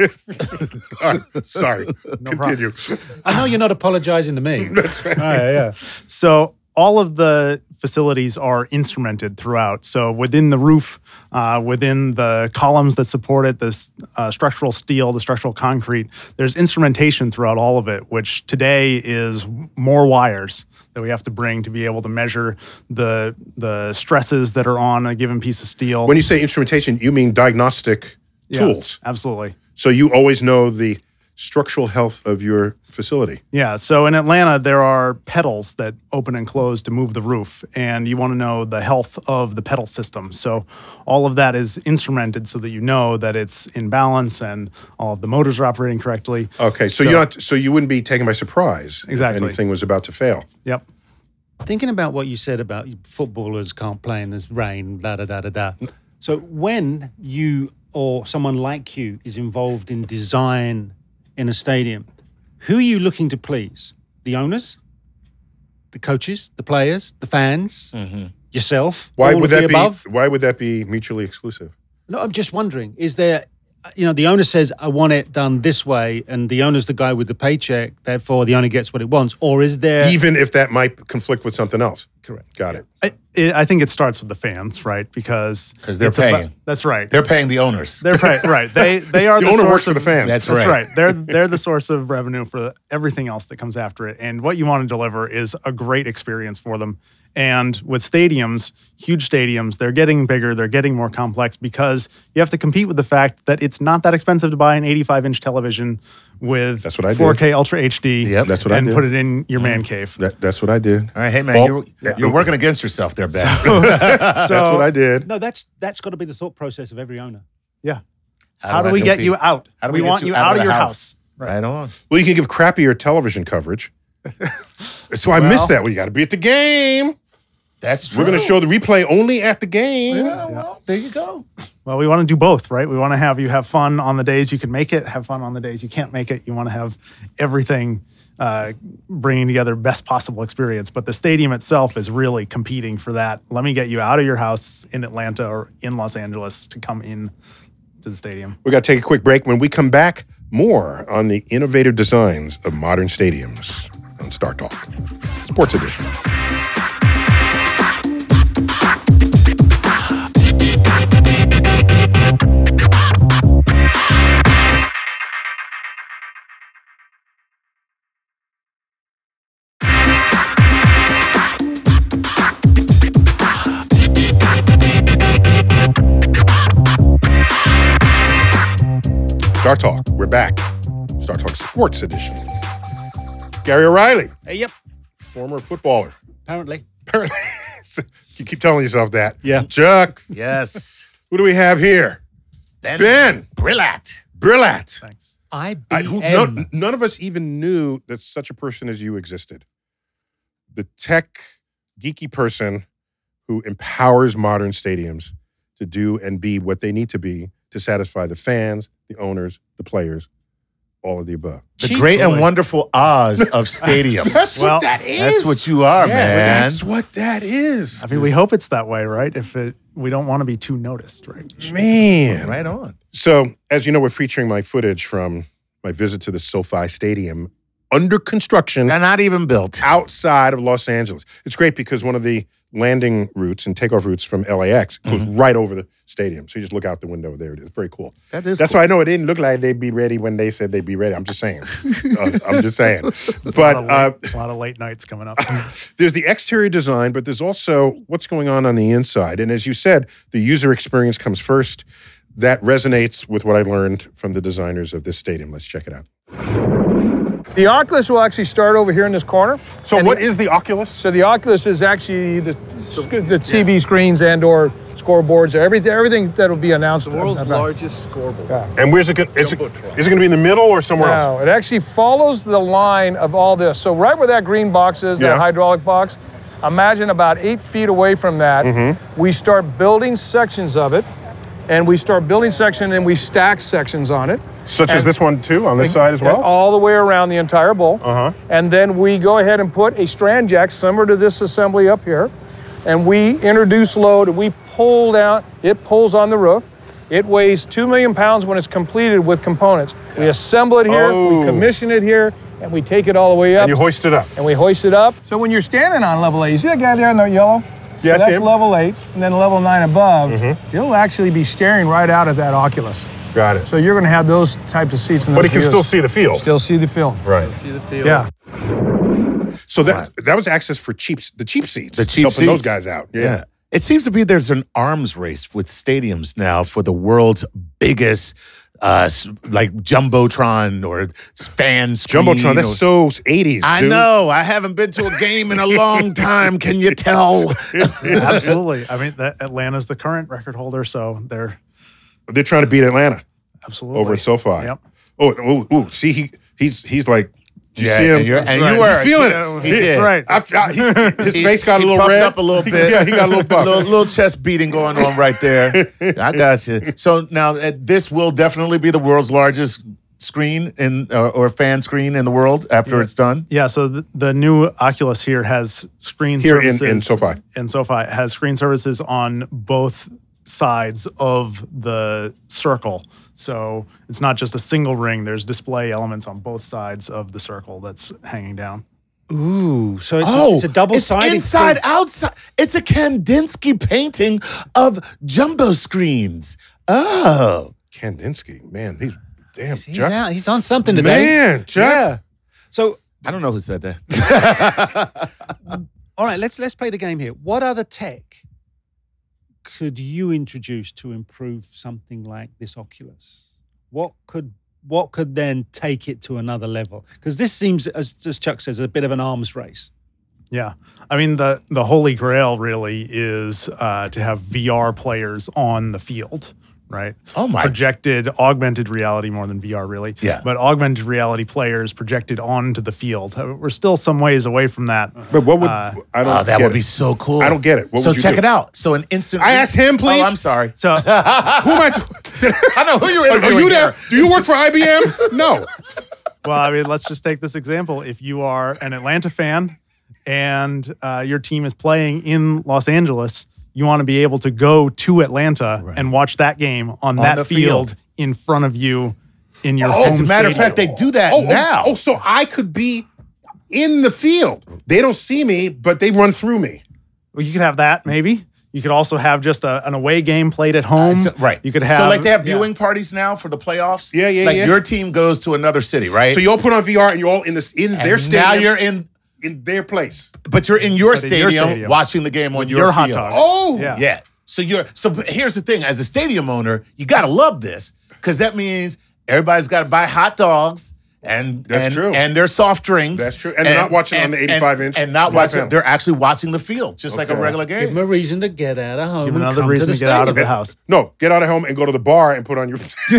uh, sorry. Continue. I know you're not apologizing to me. That's right. yeah, yeah. So all of the facilities are instrumented throughout. So within the roof, uh, within the columns that support it, the uh, structural steel, the structural concrete, there's instrumentation throughout all of it, which today is more wires that we have to bring to be able to measure the the stresses that are on a given piece of steel. When you say instrumentation, you mean diagnostic Yeah, tools. Absolutely. So you always know the structural health of your facility. Yeah. So in Atlanta, there are pedals that open and close to move the roof, and you want to know the health of the pedal system. So all of that is instrumented so that you know that it's in balance and all of the motors are operating correctly. Okay, so, So- you're not so you wouldn't be taken by surprise Exactly. if anything was about to fail. Yep. Thinking about what you said about footballers can't play in this rain, da da da da da. So when you or someone like you is involved in design in a stadium, who are you looking to please? The owners, the coaches, the players, the fans, yourself? Why all would of the that be? above? Why would that be mutually exclusive? No, I'm just wondering, is there, you know, the owner says, I want it done this way, and the owner's the guy with the paycheck, therefore the owner gets what it wants, or is there... Even if that might conflict with something else. Correct. Got it. I, it, I think it starts with the fans, right? Because 'Cause they're it's about- paying. that's right. They're paying the owners. They're right. Right. They they are The the, owner source works for of the fans. That's That's right. right. They're they're the source of revenue for everything else that comes after it. And what you want to deliver is a great experience for them. And with stadiums, huge stadiums, they're getting bigger, they're getting more complex because you have to compete with the fact that it's not that expensive to buy an eighty-five inch television with That's what I did. four K Ultra H D. Yep. That's what I and did. put it in your man cave. That, that's what I did. All right, hey man, Oh, you're, yeah. you're working against yourself there, Ben. So That's what I did. No, that's that's got to be the thought process of every owner. yeah. How, do I we get compete? you out? How do we, we, get want you out, of the your house. Right on. Well, you can give crappier television coverage. So I missed that. We got to be at the game. That's true. We're going to show the replay only at the game. Yeah, well, there you go. Well, we want to do both, right? We want to have you have fun on the days you can make it, have fun on the days you can't make it. You want to have everything uh, bringing together best possible experience. But the stadium itself is really competing for that. Let me get you out of your house in Atlanta or in Los Angeles to come in to the stadium. We got to take a quick break. When we come back, more on the innovative designs of modern stadiums on Star Talk, Sports Edition. Star Talk, we're back. Star Talk Sports Edition. Gary O'Reilly, Hey, yep, former footballer. apparently. You keep telling yourself that. Yeah. Chuck, Yes. who do we have here? Ben. Ben Brillat. Brillat. Thanks. I B I, M. who, none, none of us even knew that such a person as you existed. The tech geeky person who empowers modern stadiums to do and be what they need to be to satisfy the fans, the owners, the players, all of the above. The Chief great and boy. wonderful Oz of stadiums. That's Well, what that is. That's what you are, Yeah, man. That's what that is. I mean, we hope it's that way, right? If it, we don't want to be too noticed, right? Man. Right on. So, as you know, we're featuring my footage from my visit to the SoFi Stadium under construction They're not even built. outside of Los Angeles. It's great because one of the landing routes and takeoff routes from L A X goes right over the stadium. So you just look out the window. There it is. Very cool. That is That's cool. why I know it didn't look like they'd be ready when they said they'd be ready. I'm just saying. Uh, I'm just saying. A But lot, of uh, late, a lot of late nights coming up. there's the exterior design, but there's also what's going on on the inside. And as you said, the user experience comes first. that resonates with what I learned from the designers of this stadium. Let's check it out. The Oculus will actually start over here in this corner. So And what the- is the Oculus? So the Oculus is actually the the T V screens and or scoreboards, everything everything that will be announced. The world's about- largest scoreboard. Yeah. And where's it going? Is it Jumbotron. going to be in the middle or somewhere else? No, it actually follows the line of all this. So right where that green box is, Yeah. that hydraulic box, imagine about eight feet away from that, Mm-hmm. we start building sections of it, and we start building section and we stack sections on it. Such as And- this one too, on this side as well? All the way around the entire bowl. Uh-huh. And then we go ahead and put a strand jack similar to this assembly up here. And we introduce load and we pull down, it pulls on the roof. It weighs two million pounds when it's completed with components. We assemble it here, Oh. we commission it here, and we take it all the way up. And you hoist it up. and we hoist it up. So when you're standing on level eight, you see that guy there in the yellow? Yeah, I so see that's him. level eight, and then level nine above, you'll actually be staring right out at that Oculus. Got it. So you're gonna have those types of seats in But those he can views. still see the field. Still see the film. Right. See the field. Yeah. So that that was access for cheap, the cheap seats. The cheap helping those seats. guys out. Yeah. Yeah. It seems to be there's an arms race with stadiums now for the world's biggest, uh, s- like Jumbotron or fan screen. Jumbotron, that's or- so eighties, I dude. know. I haven't been to a game in a long time. Can you tell? Absolutely. I mean, the, Atlanta's the current record holder, so they're They're trying to beat Atlanta absolutely over at SoFi. Yep. Oh, oh, oh, see, he he's he's like, you Yeah, see him? and you're- and right. you were He's feeling it. He He- did. right. I, I, he, his He- face got a he little puffed red. up a little bit. Yeah, he got a little buff. little, little chest beating going on right there. I got you. So now uh, this will definitely be the world's largest screen in uh, or fan screen in the world after Yeah. it's done. Yeah, so the, the new Oculus here has screen Here in- services. in SoFi. In SoFi, it has screen services on both sides of the circle. So it's not just a single ring. There's display elements on both sides of the circle that's hanging down. Ooh, so it's, Oh, a, it's a double-sided It's inside, screen. outside. It's a Kandinsky painting of jumbo screens. Oh, Kandinsky, man, he's damn. He's, Chuck. out, he's on something today. Man, Chuck. Yeah. So, I don't know who said that. all right, let's let's play the game here. What other tech could you introduce to improve something like this Oculus? What could what could then take it to another level? Because this seems, as, as Chuck says, a bit of an arms race. Yeah. I mean, the, the holy grail really is uh, to have V R players on the field, right? Oh, my. Projected, augmented reality more than V R, really. Yeah. But augmented reality players projected onto the field. Uh, We're still some ways away from that. But what would Uh, I don't? Oh, that get would it. be so cool. I don't get it. What so would you check do? it out. So an instant. I asked him, please. Oh, I'm sorry. So Who am I? Did, I know who you're are, are interviewing you there? here. Do you work for I B M? No. Well, I mean, let's just take this example. If you are an Atlanta fan and uh, your team is playing in Los Angeles, you want to be able to go to Atlanta and watch that game on, that the field, field. in front of you in your Oh, home As a matter of stadium. fact, they do that Oh, now. oh, oh, so I could be in the field. They don't see me, but they run through me. Well, you could have that, maybe. You could also have just a, an away game played at home. So- right. You could have. So like they have yeah. viewing parties now for the playoffs. Yeah, yeah, Like yeah. your team goes to another city, right? So you all put on V R and you're all in this in And their stadium. now you're in, in their place. but you're in your, But in your stadium, stadium. watching the game on your, your hot field. dogs. Oh, Yeah. Yeah. So you're so but here's the thing: as a stadium owner, you gotta love this because that means everybody's got to buy hot dogs and That's and, true. and their soft drinks. That's true. And they're not watching on the eighty-five inch and, and not flat watching. panel. They're actually watching the field, just like a Okay. regular Give game. them a reason to get out of home Give and another come reason to to, the get out of the stadium. house. No, get out of home and go to the bar and put on your.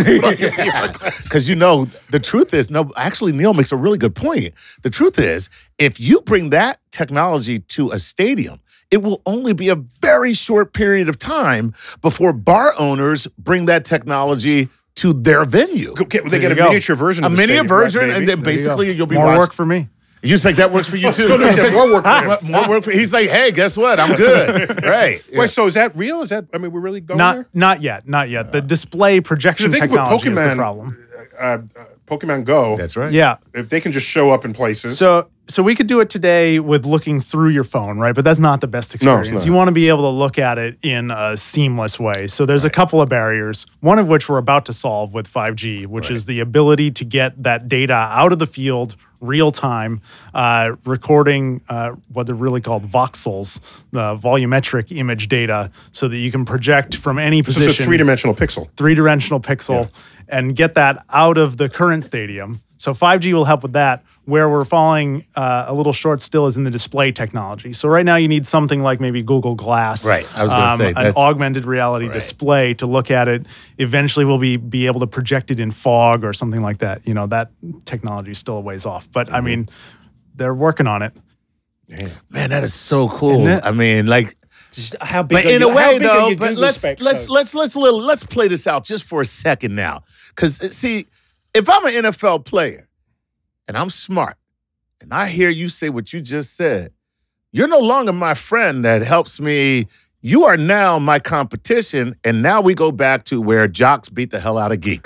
Because you know the truth is, no, actually, Neil makes a really good point. The truth is, if you bring that technology to a stadium, it will only be a very short period of time before bar owners bring that technology to their venue. Go get, they There get you a go. miniature version A of the miniature stadium, right, version, baby? and then There you go. basically you'll be More watching. work for me. You just like that works for you too. No, no, he said more work for him. More work for, he's like, hey, guess what? I'm good. Right. Wait, so is that real? Is that? I mean, we're really going Not there? not yet. Not yet. The display projection The thing with technology is the Pokemon, problem. uh, uh, Pokemon Go. That's right. Yeah. If they can just show up in places. So So we could do it today with looking through your phone, right? But that's not the best experience. No, it's not. You want to be able to look at it in a seamless way. So there's right. a couple of barriers, one of which we're about to solve with five G, which right. is the ability to get that data out of the field real time, uh, recording uh, what they're really called voxels, the volumetric image data, so that you can project from any position. This is a three-dimensional pixel. Three-dimensional pixel, yeah. and get that out of the current stadium. So five G will help with that. Where we're falling uh, a little short still is in the display technology. So right now you need something like maybe Google Glass. Right, I was going to um, say. An augmented reality right. display to look at it. Eventually we'll be, be able to project it in fog or something like that. You know, that technology is still a ways off. But mm-hmm. I mean, they're working on it. Damn. Man, that is so cool. I mean, like, just how big but are in you, a way though, but Google let's specs, let's though? let's let's little, let's play this out just for a second now. Because see, if I'm an N F L player and I'm smart, and I hear you say what you just said, you're no longer my friend that helps me. You are now my competition, and now we go back to where jocks beat the hell out of geeks.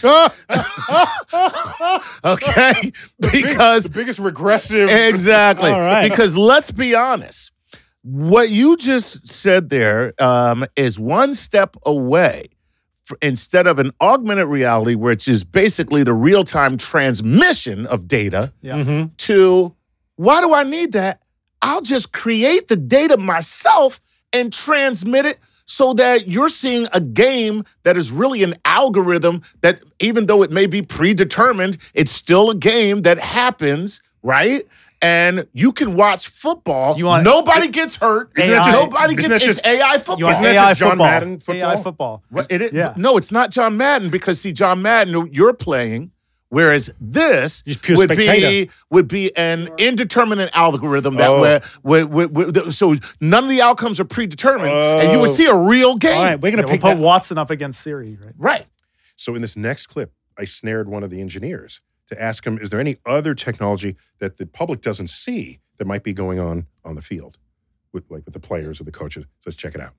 Okay? Because the biggest regressive. Exactly. All right. Because let's be honest, what you just said there um, is one step away. Instead of an augmented reality, which is basically the real-time transmission of data, yeah. mm-hmm. to why do I need that? I'll just create the data myself and transmit it so that you're seeing a game that is really an algorithm that, even though it may be predetermined, it's still a game that happens, right? And you can watch football. You want- Nobody gets hurt. Isn't that just- Nobody isn't gets that it's just- A I football. You want Isn't that A I just John football. Madden football? A I football. What, it, it, Yeah. No, it's not John Madden because, see, John Madden, you're playing, whereas this Just pure would be spectator. would be an indeterminate algorithm that Oh. where, where, where, where- so none of the outcomes are predetermined, and you would Oh. see a real game. All right, we're going Yeah, to we'll pick put that. Watson up against Siri, right? Right. So in this next clip, I snared one of the engineers to ask him, is there any other technology that the public doesn't see that might be going on on the field, with like with the players or the coaches? So let's check it out.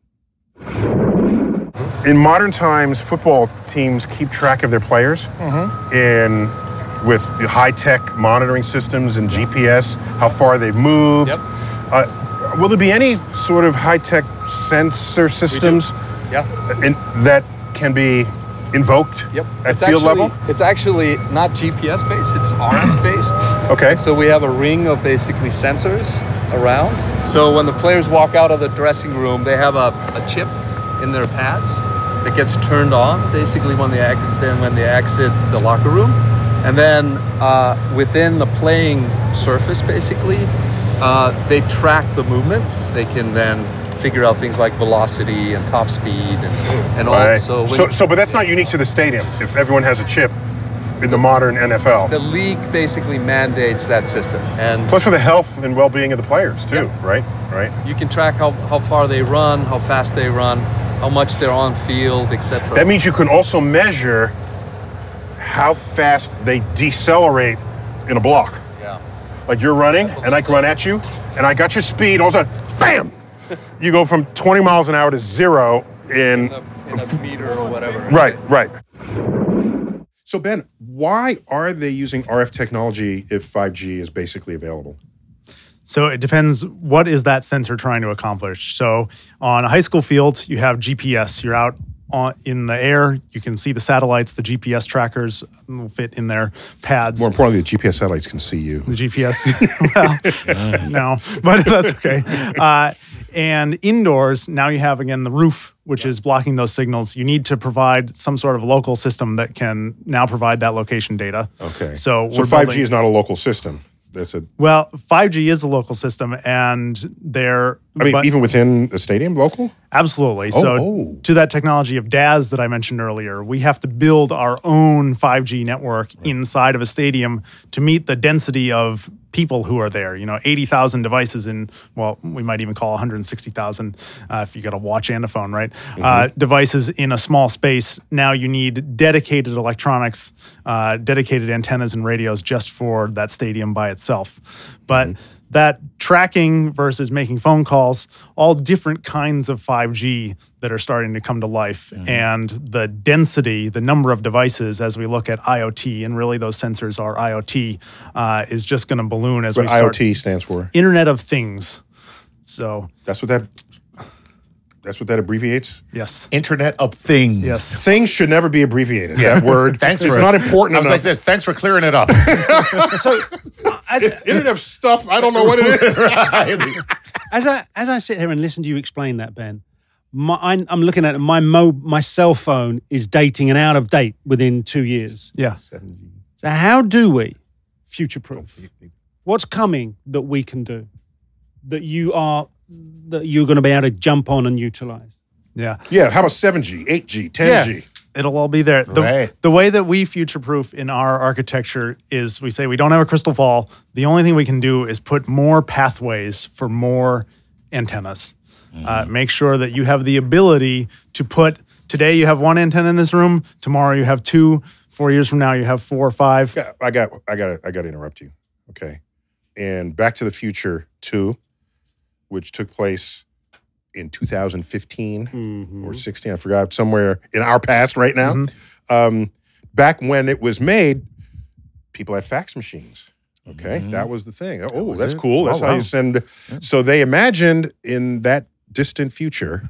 In modern times, football teams keep track of their players Mm-hmm. in with high-tech monitoring systems and G P S, how far they've moved. Yep. Uh, will there be any sort of high-tech sensor systems Yeah. in, that can be invoked Yep. at it's field actually, level? It's actually not G P S based, it's R F based. Okay. So we have a ring of basically sensors around. So when the players walk out of the dressing room, they have a, a chip in their pads that gets turned on basically when they act, then when they exit the locker room. And then uh, within the playing surface, basically, uh, they track the movements. They can then figure out things like velocity and top speed and, and all. Right. So, when so, so, but that's not unique to the stadium. If everyone has a chip in the modern N F L, the league basically mandates that system. And plus for the health and well-being of the players too, Yep. right? Right. you can track how, how far they run, how fast they run, how much they're on field, et cetera. That means you can also measure how fast they decelerate in a block. yeah. Like you're running, and I can run at you, and I got your speed. All of a sudden, bam! You go from twenty miles an hour to zero in. In a, in a meter or whatever. Right, right. So Ben, why are they using R F technology if five G is basically available? So it depends, what is that sensor trying to accomplish? So on a high school field, you have G P S. You're out on, in the air. You can see the satellites, the G P S trackers will fit in their pads. More importantly, the G P S satellites can see you. The G P S, well, no, but that's okay. Uh, and indoors, now you have, again, the roof, which is blocking those signals. You need to provide some sort of local system that can now provide that location data. Okay. So, so we're five G building- is not a local system. That's a. Well, five G is a local system, and they're. I mean, but- even within the stadium, local. Absolutely. Oh, so oh. to that technology of D A S that I mentioned earlier, we have to build our own five G network inside of a stadium to meet the density of people who are there. You know, eighty thousand devices in, well, we might even call one hundred sixty thousand uh, if you got a watch and a phone, right? Mm-hmm. Uh, devices in a small space. Now you need dedicated electronics, uh, dedicated antennas and radios just for that stadium by itself. But that tracking versus making phone calls, all different kinds of five G that are starting to come to life. Mm-hmm. And the density, the number of devices as we look at IoT, and really those sensors are IoT, uh, is just going to balloon as what we start. IoT stands for? Internet of Things. So That's what that that's what that abbreviates? yes. Internet of Things. Yes. Things should never be abbreviated. That word. Thanks it's for not important I was enough. like this. Thanks for clearing it up. So, as, Internet of stuff, I don't know what it is. as I as I sit here and listen to you explain that, Ben, my, I, I'm looking at it, my mo, my cell phone is dating and out of date within two years. Yeah. So how do we future-proof? What's coming that we can do that you are that you're going to be able to jump on and utilize? Yeah. Yeah, how about seven G, eight G, ten G? Yeah. It'll all be there. The, Right. the way that we future-proof in our architecture is we say we don't have a crystal ball. The only thing we can do is put more pathways for more antennas. Uh, make sure that you have the ability to put, today you have one antenna in this room, tomorrow you have two, four years from now you have four or five. Yeah, I got I got I got to interrupt you. Okay. And Back to the Future two, which took place in two thousand fifteen Mm-hmm. or sixteen, I forgot, somewhere in our past right now. Mm-hmm. Um, back when it was made, people had fax machines. Okay, Mhm. that was the thing. Oh, was that's it? cool. That's Oh, how wow. you send. So they imagined in that distant future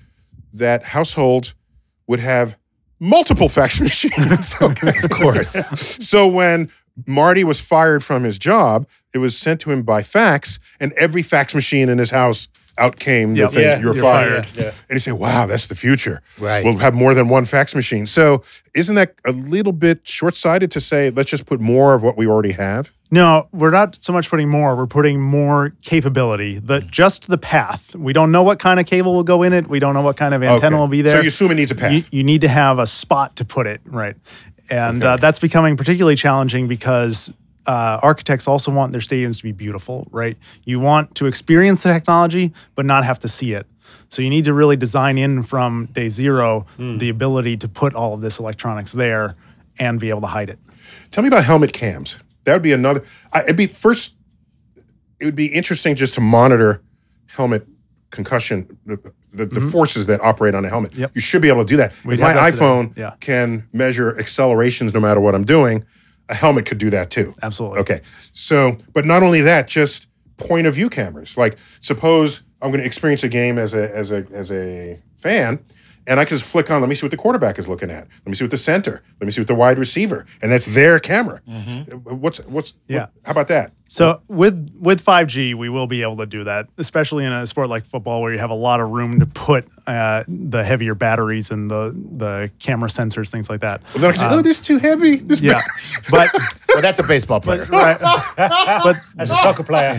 that households would have multiple fax machines. Okay, Of course. so when Marty was fired from his job, it was sent to him by fax, and every fax machine in his house, out came the Yep. thing, Yeah, you're, you're fired. fired. Yeah, yeah. And you say, wow, that's the future. Right. We'll have more than one fax machine. So isn't that a little bit short-sighted to say, let's just put more of what we already have? No, we're not so much putting more, we're putting more capability. The, just the path. We don't know what kind of cable will go in it. We don't know what kind of antenna Okay. will be there. So you assume it needs a path. You, you need to have a spot to put it, right? And Okay. uh, that's becoming particularly challenging because uh, architects also want their stadiums to be beautiful, right? You want to experience the technology, but not have to see it. So you need to really design in from day zero the ability to put all of this electronics there and be able to hide it. Tell me about helmet cams. That would be another. I, it'd be first. It would be interesting just to monitor helmet concussion, the, the, the forces that operate on a helmet. Yep. You should be able to do that. We'd If my have that today. iPhone Yeah. can measure accelerations no matter what I'm doing, a helmet could do that too. Absolutely. Okay. So, but not only that, just point of view cameras. Like, suppose I'm going to experience a game as a as a as a fan, and I can just flick on. Let me see what the quarterback is looking at. Let me see what the center. Let me see what the wide receiver, and that's their camera. What's what's Yeah. what- how about that? So with with five G, we will be able to do that, especially in a sport like football where you have a lot of room to put uh, the heavier batteries and the the camera sensors, things like that. Well, then I can say, oh, this is too heavy. This Yeah, but Well, that's a baseball player. right, but As a soccer player,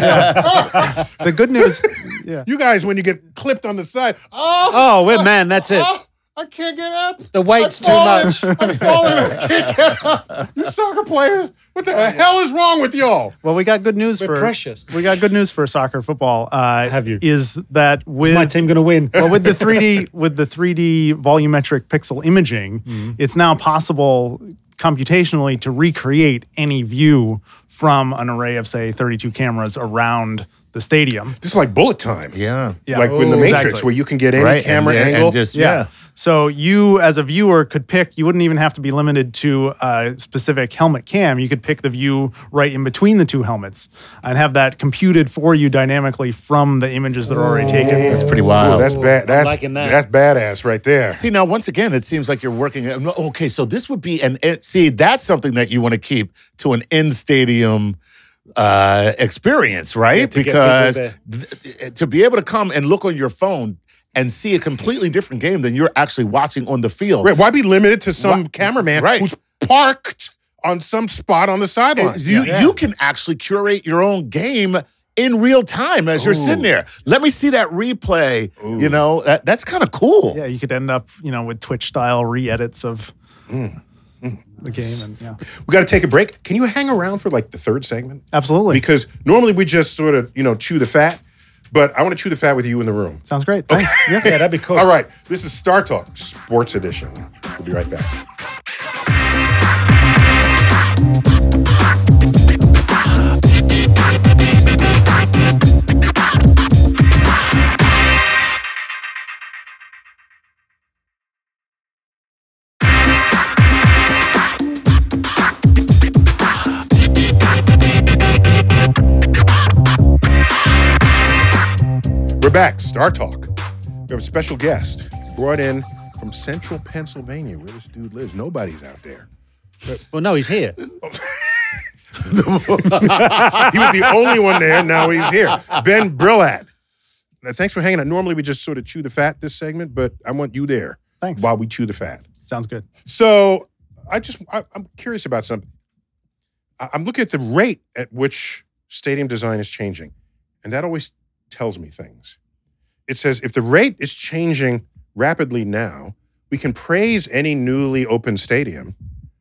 the good news, yeah, you guys, when you get clipped on the side, oh, oh, we're man, that's it. oh, I can't get up. The weight's I'm too falling. much. I'm falling. I can't get up. You soccer players, what the hell is wrong with y'all? well, we got good news We're for precious. We got good news for soccer football. Uh, Have you? Is that with My team going to win? well, with the three D with the three D volumetric pixel imaging, Mm-hmm. it's now possible computationally to recreate any view from an array of say thirty-two cameras around the stadium. This is like bullet time. Yeah. Yeah. Like in the Oh, Matrix, exactly. where you can get any Right. camera and, angle. And just, Yeah. yeah. So you, as a viewer, could pick. You wouldn't even have to be limited to a specific helmet cam. You could pick the view right in between the two helmets and have that computed for you dynamically from the images that are already taken. That's pretty Ooh, wild. that's bad. That's liking that. that's badass right there. See, now, once again, it seems like you're working. Okay, so this would be an. it- See, that's something that you want to keep to an in stadium uh, experience, right? Yeah, to get because people th- to be able to come and look on your phone and see a completely different game than you're actually watching on the field. Right, why be limited to some Why- cameraman right. who's parked on some spot on the sideline? You you can actually curate your own game in real time as you're sitting there. Let me see that replay. You know, that, that's kind of cool. Yeah, you could end up, you know, with Twitch style re-edits of the game. And yeah, We got to take a break. Can you hang around for like the third segment? absolutely. Because normally we just sort of, you know, chew the fat, but I want to chew the fat with you in the room. Sounds great. Thanks. Yeah. Yeah, that'd be cool. All right, this is Star Talk Sports Edition. We'll be right back. back. Star Talk. We have a special guest brought in from central Pennsylvania, where this dude lives. Nobody's out there. Well, no, he's here. He was the only one there. Now he's here. Ben Brillat. Now, thanks for hanging out. Normally we just sort of chew the fat this segment, but I want you there. Thanks. While we chew the fat. Sounds good. So I just I, I'm curious about something. I, I'm looking at the rate at which stadium design is changing, and that always tells me things. It says if the rate is changing rapidly now, we can praise any newly opened stadium.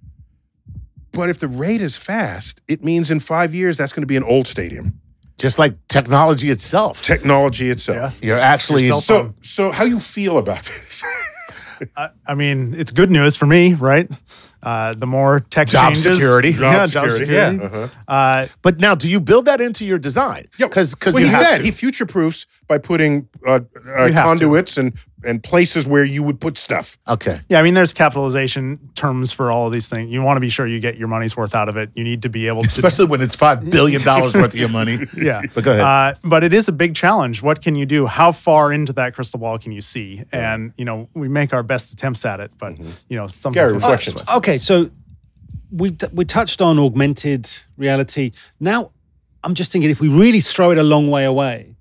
But if the rate is fast, it means in five years that's going to be an old stadium. Just like technology itself. Technology itself. You're actually Your cell phone. So, so how you feel about this? I, I mean, it's good news for me, right? Uh, the more tech Job changes, security. yeah, Job job security, security. yeah. Uh-huh. Uh, But now, do you build that into your design? Yeah, because well, you he have said to. he future proofs by putting uh, uh, You have conduits and and places where you would put stuff. Okay. yeah, I mean, there's capitalization terms for all of these things. You want to be sure you get your money's worth out of it. You need to be able to, Especially when it's five billion dollars worth of your money. yeah. But go ahead. Uh, but it is a big challenge. What can you do? How far into that crystal ball can you see? And you know, we make our best attempts at it, but you know, sometimes Gary, sometimes- reflections. Okay, so we we touched on augmented reality. Now, I'm just thinking, if we really throw it a long way away,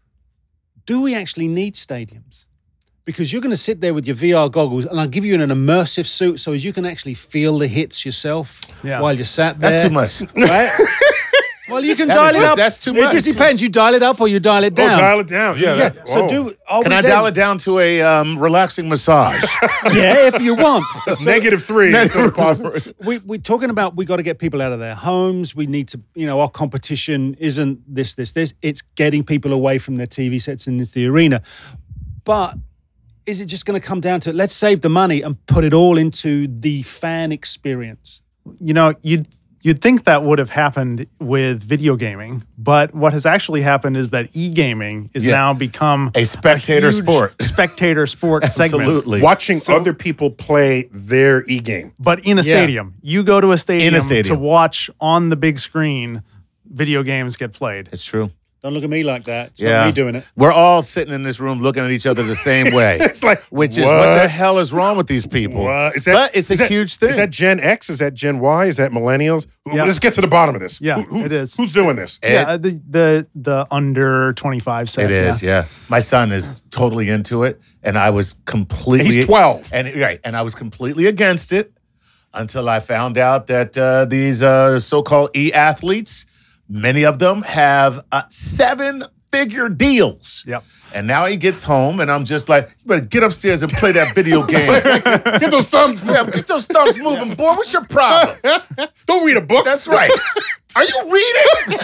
do we actually need stadiums? Because you're going to sit there with your V R goggles, and I'll give you an immersive suit so as you can actually feel the hits yourself Yeah. while you're sat there. That's too much. Right? Well, you can That dial is it just- up. that's too It much. just depends. You dial it up or you dial it Oh, down. dial it down. Yeah. Yeah. that- So oh. do are Can we I then- dial it down to a um, relaxing massage? Yeah, if you want. So- Negative three. instead of positive. we, we're talking about we got to get people out of their homes. We need to, you know, our competition isn't this, this, this. It's getting people away from their T V sets and into the arena. But is it just going to come down to let's save the money and put it all into the fan experience? you know, you'd you'd think that would have happened with video gaming, but what has actually happened is that e-gaming is Yeah. now become A spectator huge sport. spectator sport segment. Absolutely. Watching other people play their e-game. But in a Yeah. stadium, you go to a stadium, stadium. to watch on the big screen video games get played. It's true. Don't look at me like that. It's Yeah. not me doing it. We're all sitting in this room looking at each other the same way. It's like, Which is what? what the hell is wrong with these people? What? Is that, but it's a is that- huge thing. Is that Gen X? Is that Gen Y? Is that millennials? Who- Yeah. Let's get to the bottom of this. Yeah, Who- who- it is. Who's doing this? Yeah, the the the under twenty-five set. It is, yeah. My son is totally into it, and I was completely. He's twelve. and right, and I was completely against it until I found out that uh, these uh, so-called e-athletes, many of them have uh, seven-figure deals. Yep. And now he gets home, and I'm just like, you better get upstairs and play that video game. Get those thumbs. Yeah, get those thumbs moving, boy. What's your problem? Don't read a book. That's right. Are you reading?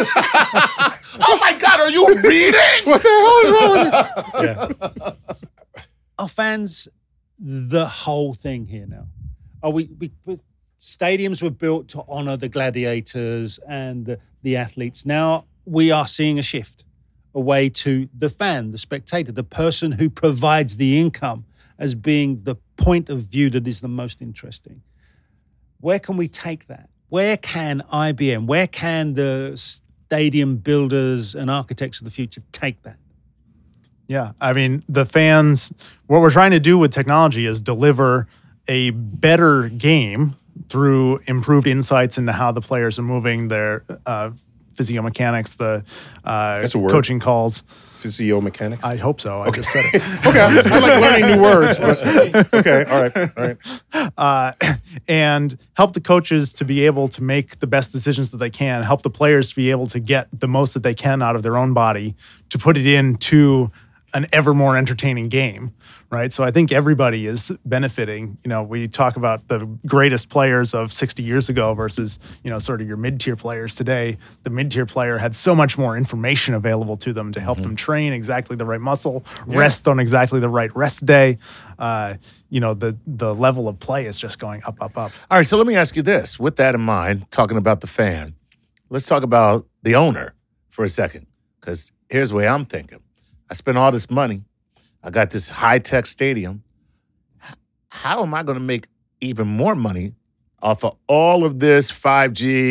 Oh my God, are you reading? What the hell is wrong with you? Are fans the whole thing here now? Are we, we, we stadiums were built to honor the gladiators and the, the athletes. Now we are seeing a shift away to the fan, the spectator, the person who provides the income as being the point of view that is the most interesting. Where can we take that? Where can I B M, where can the stadium builders and architects of the future take that? Yeah, I mean, the fans, what we're trying to do with technology is deliver a better game through improved insights into how the players are moving, their uh, physiomechanics, the uh, That's a word. coaching calls. Physiomechanic. I hope so. I just said it. Okay, I like learning new words. But, okay, all right, all right. Uh, and help the coaches to be able to make the best decisions that they can, help the players to be able to get the most that they can out of their own body to put it into an ever more entertaining game, right? So I think everybody is benefiting. You know, we talk about the greatest players of sixty years ago versus, you know, sort of your mid-tier players today. The mid-tier player had so much more information available to them to help them train exactly the right muscle, rest on exactly the right rest day. Uh, you know, the the level of play is just going up, up, up. All right, so let me ask you this. With that in mind, talking about the fan, let's talk about the owner for a second. Because here's the way I'm thinking. I spent all this money. I got this high-tech stadium. H- How am I going to make even more money off of all of this five G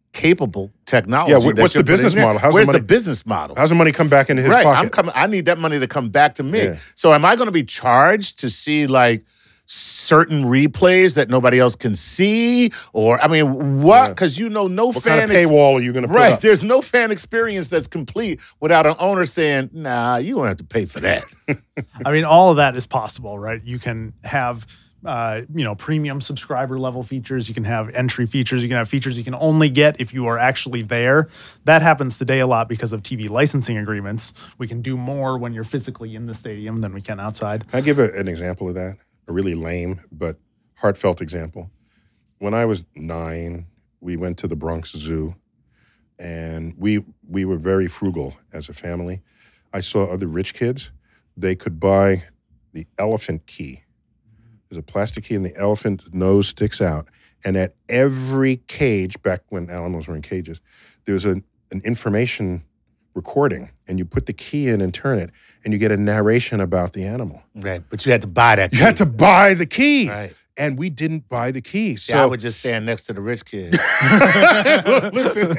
capable technology. Yeah, wh- that what's you're the business putting in. model? How's the Where's the, money- business model? How's the money come back into his right, pocket? I'm coming. I need that money to come back to me. Yeah. So am I going to be charged to see like certain replays that nobody else can see? Or I mean, what? Because you know, no What fan kind of paywall are you going to put right. up? There's no fan experience that's complete without an owner saying, "Nah, you don't have to pay for that." I mean, all of that is possible, right? You can have, uh, you know, premium subscriber level features. You can have entry features. You can have features you can only get if you are actually there. That happens today a lot because of T V licensing agreements. We can do more when you're physically in the stadium than we can outside. Can I give a, an example of that? A really lame but heartfelt example. When I was nine, we went to the Bronx Zoo, and we we were very frugal as a family. I saw other rich kids. They could buy the elephant key. There's a plastic key, and the elephant nose sticks out. And at every cage, back when animals were in cages, there was an, an information recording, and you put the key in and turn it, and you get a narration about the animal. Right, but you had to buy that. You had to buy the key. Right. And we didn't buy the key. So Yeah, I would just stand next to the rich kid. listen.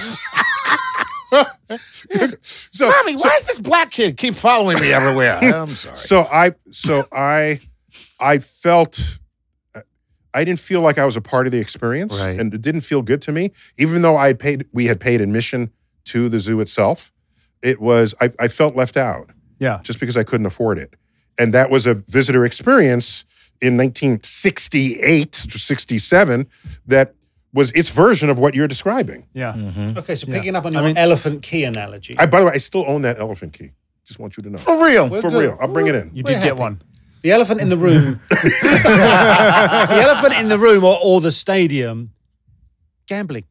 so, Mommy, so, why does this black kid keep following me everywhere? I'm sorry. so I so I I felt I didn't feel like I was a part of the experience, Right. and it didn't feel good to me, even though I had paid we had paid admission to the zoo itself. It was I, I felt left out Yeah. just because I couldn't afford it. And that was a visitor experience in nineteen sixty-eight to sixty-seven that was its version of what you're describing. Yeah. Okay, so Yeah. picking up on I your mean- elephant key analogy. I, by the way, I still own that elephant key. Just want you to know. For real. We're For good. real. I'll bring it in. You We're did get happy. one. The elephant in the room. the elephant in the room or, or the stadium, gambling.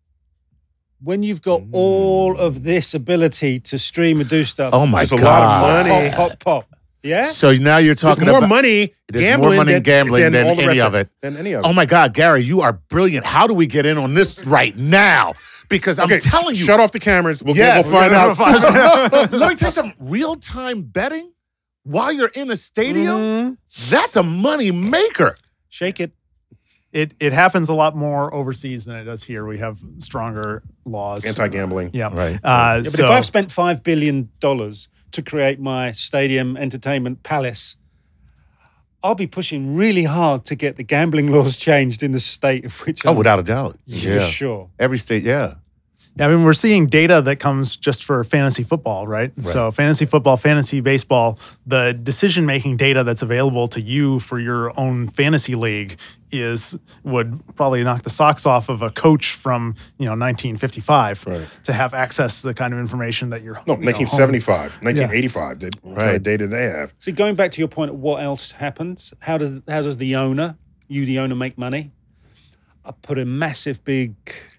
When you've got all of this ability to stream and do stuff. Oh my There's a God. lot of money. Pop, pop, pop. Yeah? So now you're There's talking more about money There's gambling more money than, gambling than all the any rest of it. Than any of Oh it. my God, Gary, you are brilliant. How do we get in on this right now? Because I'm Okay, telling you. shut off the cameras. We'll, Yes. we'll find out. Let me tell you something. Real-time betting while you're in a stadium, that's a money maker. Shake it. It it happens a lot more overseas than it does here. We have stronger laws. Anti-gambling. Yeah. Right. Uh, Yeah, but so, if I've spent five billion dollars to create my stadium entertainment palace, I'll be pushing really hard to get the gambling laws changed in the state of which Oh, I'm without a doubt. for sure. Every state, yeah. I mean, we're seeing data that comes just for fantasy football, right? So fantasy football, fantasy baseball, the decision-making data that's available to you for your own fantasy league is would probably knock the socks off of a coach from, you know, nineteen fifty-five Right. to have access to the kind of information that you're No, you know, nineteen seventy-five, nineteen eighty-five. Did, what kind Right. of data they have? See, going back to your point of what else happens, how does how does the owner, you the owner, make money? I put a massive big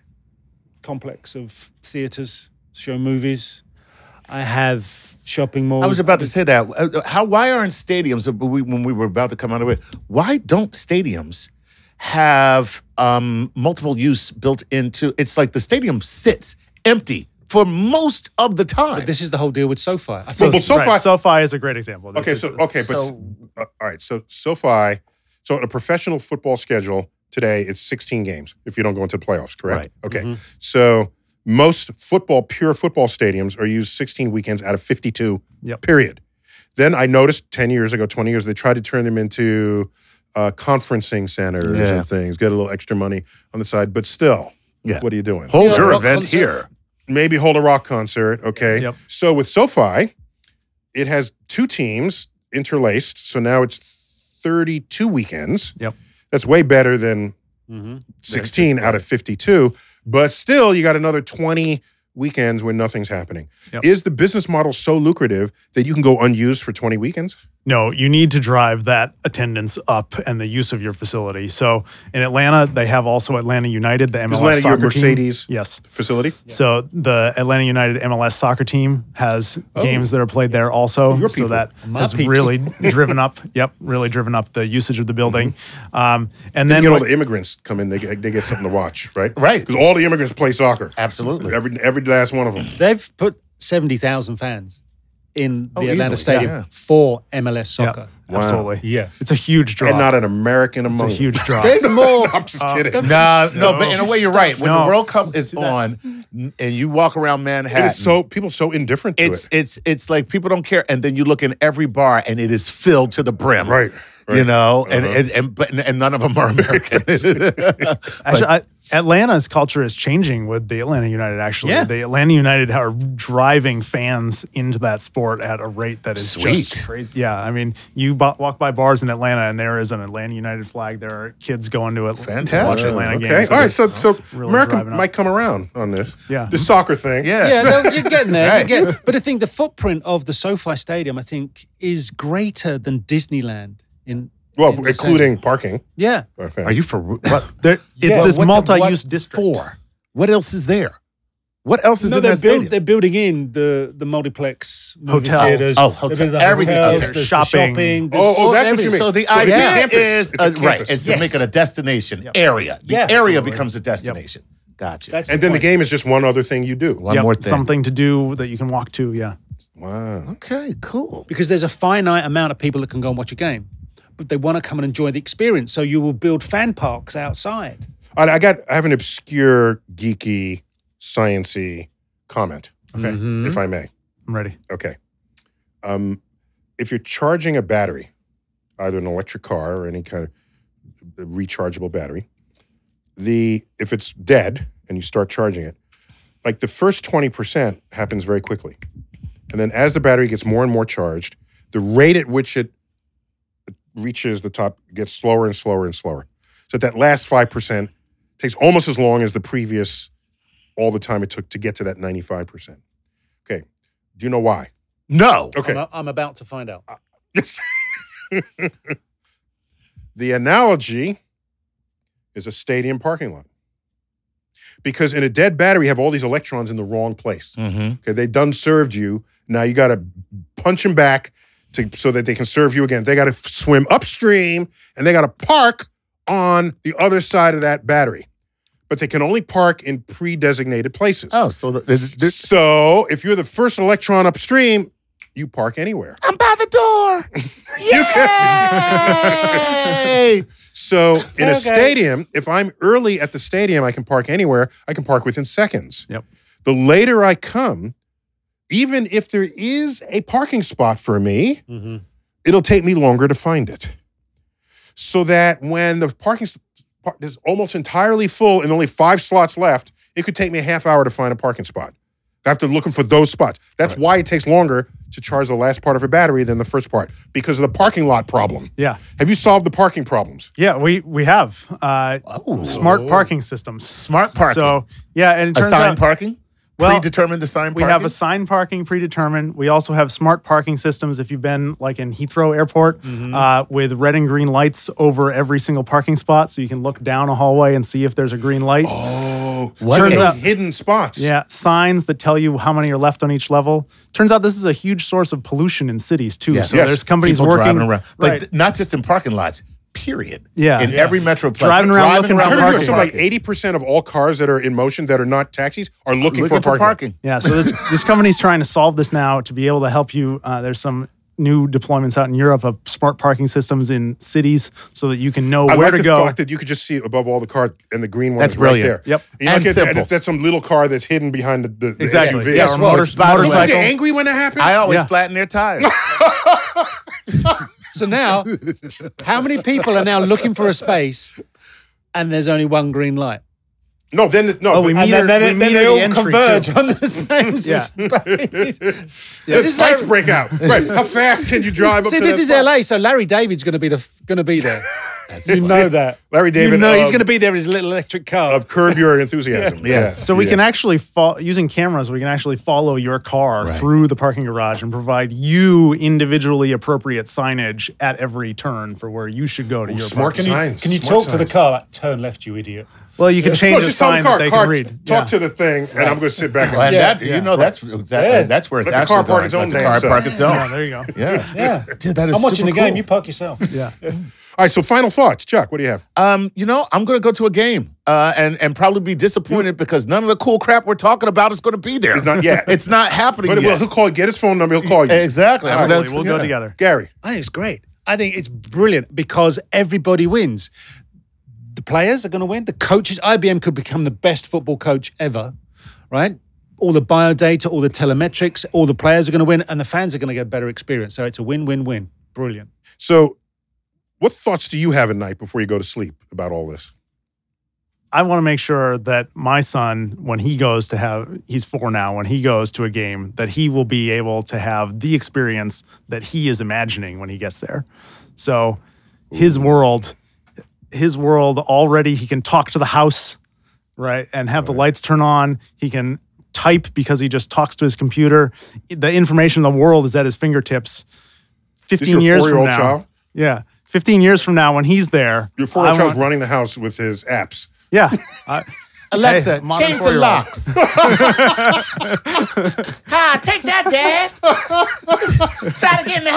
complex of theaters, show movies. I have shopping malls. I was about to say that. Uh, How? Why aren't stadiums? uh, we- When we were about to come out of it, why don't stadiums have um, multiple use built into? It's like the stadium sits empty for most of the time. But this is the whole deal with SoFi. I Well, think but SoFi. Right, SoFi is a great example. This Okay, is- so okay, but so- uh, all right. So SoFi. So in a professional football schedule today, it's sixteen games if you don't go into the playoffs. Correct. Right. Okay. Mhm. So most football, pure football stadiums are used sixteen weekends out of fifty-two. Yep. Period. Then I noticed ten years ago, twenty years, they tried to turn them into uh, conferencing centers Yeah. and things, get a little extra money on the side, but still, Yeah. what are you doing? Hold Yeah, your rock event concert. here. Maybe hold a rock concert. Okay. Yep. So with SoFi, it has two teams interlaced. So now it's thirty-two weekends. Yep. That's way better than Mhm. sixteen out of fifty-two. But still, you got another twenty weekends when nothing's happening. Yep. Is the business model so lucrative that you can go unused for twenty weekends? No, you need to drive that attendance up and the use of your facility. So in Atlanta, they have also Atlanta United, the M L S Is Atlanta soccer your team. Mercedes Yes. facility? So the Atlanta United M L S soccer team has Oh. games that are played there also. Your So people. that My has peeps. really driven up. Yep, really driven up the usage of the building. Um, and Then then you get all what- the immigrants come in, they get, they get something to watch, right? Right. Because all the immigrants play soccer. Absolutely. Every every last one of them. They've put seventy thousand fans in the Oh, Atlanta easily, Stadium yeah. for M L S soccer. Yep, absolutely. Yeah. It's a huge draw. And not an American it's among a huge draw. There's more. I'm just kidding. No, no, but in a way, you're right. When No. the World Cup is on and you walk around Manhattan, It is so people so indifferent to it's it. it's it's like people don't care, and then you look in every bar and it is filled to the brim, Right, right. You know, and Uh-huh. and and, but, and none of them are American. Actually, I, Atlanta's culture is changing with the Atlanta United. Actually, Yeah. the Atlanta United are driving fans into that sport at a rate that is Sweet. just crazy. Yeah, I mean, you b- walk by bars in Atlanta, and there is an Atlanta United flag. There are kids going to it, Fantastic. watch Atlanta okay. games. All right. So so Really America driving up. might come around on this. Yeah. The soccer thing. yeah, Yeah, no, you're getting there. Right. You're getting, but I think the footprint of the SoFi Stadium, I think, is greater than Disneyland. In Well, in the including sense- parking. yeah. Okay. Are you for what? There, it's Yeah, this what- multi-use what district. for? What else is there? What else is No, in they're, that build, stadium? they're building in the the multiplex movie Hotels. theaters. Oh, They're hotel- building the everything. hotels, Okay. the, the Shopping. shopping. the- Oh, oh, that's what you everything. mean. So the So it's a idea campus. is It's a uh, right. campus. It's to Yes. make it a destination area. The Yeah, area absolutely. becomes a destination. Gotcha. That's And then the point. game is just one other thing you do. One Yep, more thing. something to do that you can walk to. Yeah, Wow. Okay, cool. Because there's a finite amount of people that can go and watch a game, but they want to come and enjoy the experience. So you will build fan parks outside. I, I got. I have an obscure, geeky, sciency comment, okay, Mm-hmm. if I may. I'm ready. Okay. Um, if you're charging a battery, either an electric car or any kind of rechargeable battery, the if it's dead and you start charging it, like the first twenty percent happens very quickly. And then as the battery gets more and more charged, the rate at which it reaches the top gets slower and slower and slower. So that last five percent takes almost as long as the previous, all the time it took to get to that ninety-five percent. Okay. Do you know why? No. Okay. I'm, I'm about to find out. Yes. The analogy is a stadium parking lot. Because in a dead battery, you have all these electrons in the wrong place. Mm-hmm. Okay, they done served you. Now you got to punch them back to so that they can serve you again. They got to swim upstream and they got to park on the other side of that battery. But they can only park in pre-designated places. Oh, so the, the, the- So if you're the first electron upstream, you park anywhere. I'm by the door. You can- Yay! So in a Okay. stadium, if I'm early at the stadium, I can park anywhere. I can park within seconds. Yep. The later I come, even if there is a parking spot for me, Mm-hmm. it'll take me longer to find it. So that when the parking spot is almost entirely full and only five slots left, it could take me a half hour to find a parking spot. I have to look for those spots. That's why it takes longer to charge the last part of a battery than the first part, because of the parking lot problem. Yeah, Have you solved the parking problems? yeah. We we have uh, Oh. smart parking systems. Smart parking. So yeah, and it turns Assigned out parking? Well, Predetermined assigned we parking? have assigned parking predetermined. We also have smart parking systems. If you've been like in Heathrow Airport, uh, with red and green lights over every single parking spot, so you can look down a hallway and see if there's a green light. Oh, What Turns those out- hidden spots. Yeah, signs that tell you how many are left on each level. Turns out this is a huge source of pollution in cities too. Yes. So Yes. there's companies People working driving around. But right. th- not just in parking lots, period. Yeah. In Yeah. every metroplex. Driving around looking I for heard parking. something like eighty percent of all cars that are in motion that are not taxis are looking, Looking for, for a parking. parking. Yeah, so this this company's trying to solve this now to be able to help you. Uh, there's some new deployments out in Europe of smart parking systems in cities so that you can know I where like to the go. fact that you could just see above all the cars and the green one That's is brilliant. right there. Yep. You know, And like, simple. that's, that's some little car that's hidden behind the, the, the Exactly. S U V. Yeah, Yes, or well, motor- it's by the way- You get motorcycle. angry when that happens? I always Yeah. flatten their tires. So now, how many people are now looking for a space and there's only one green light? no, then no. Oh, we but- meter- and then, we then, then meter they the all entry, converge too. on the same Yeah. space. This This is lights Larry- break out. Right. How fast can you drive up See, to this that is spot? L A, so Larry David's going to be the going to be there. You know that. Larry David You know he's of- going to be there in his little electric car. Of Curb Your Enthusiasm. Yes. Yeah. So we Yeah. can actually fo- using cameras, we can actually follow your car Right. through the parking garage and provide you individually appropriate signage at every turn for where you should go to your smart parking. signs. Can you Smart talk to the signs. car like, turn left, you idiot? Well, you can change No, a just tell the sign car, that they car, can read. talk Yeah. to the thing, and I'm going to sit back and And Yeah. that, you know, that's exactly Yeah. that's where it's Let the actually car park going. its Let own the damn car self. park its own. Yeah, there you go. Yeah. Yeah. Dude, that is I'm watching super the game. cool. You park yourself. Yeah. All right, so final thoughts. Chuck, what do you have? Um, you know, I'm going to go to a game uh, and and probably be disappointed because none of the cool crap we're talking about is going to be there. It's not yet. It's not happening But yet. well, he'll call you. Get his phone number. He'll call you. Exactly. All right. Absolutely. We'll go together. Gary. I think it's great. I think it's brilliant because everybody wins. The players are going to win. The coaches, I B M could become the best football coach ever, right? All the biodata, all the telemetrics, all the players are going to win, and the fans are going to get a better experience. So it's a win-win-win. Brilliant. So, what thoughts do you have at night before you go to sleep about all this? I want to make sure that my son, when he goes to have, he's four now, when he goes to a game, that he will be able to have the experience that he is imagining when he gets there. So his Ooh. world, his world already, he can talk to the house, right, and have right. the lights turn on. He can type because he just talks to his computer. The information in the world is at his fingertips. fifteen years from now. Child? Yeah. fifteen years from now when he's there. Your four-year-old child's running the house with his apps. Yeah. I, Alexa, hey, change the locks. Hi, take that, Dad. Try to get in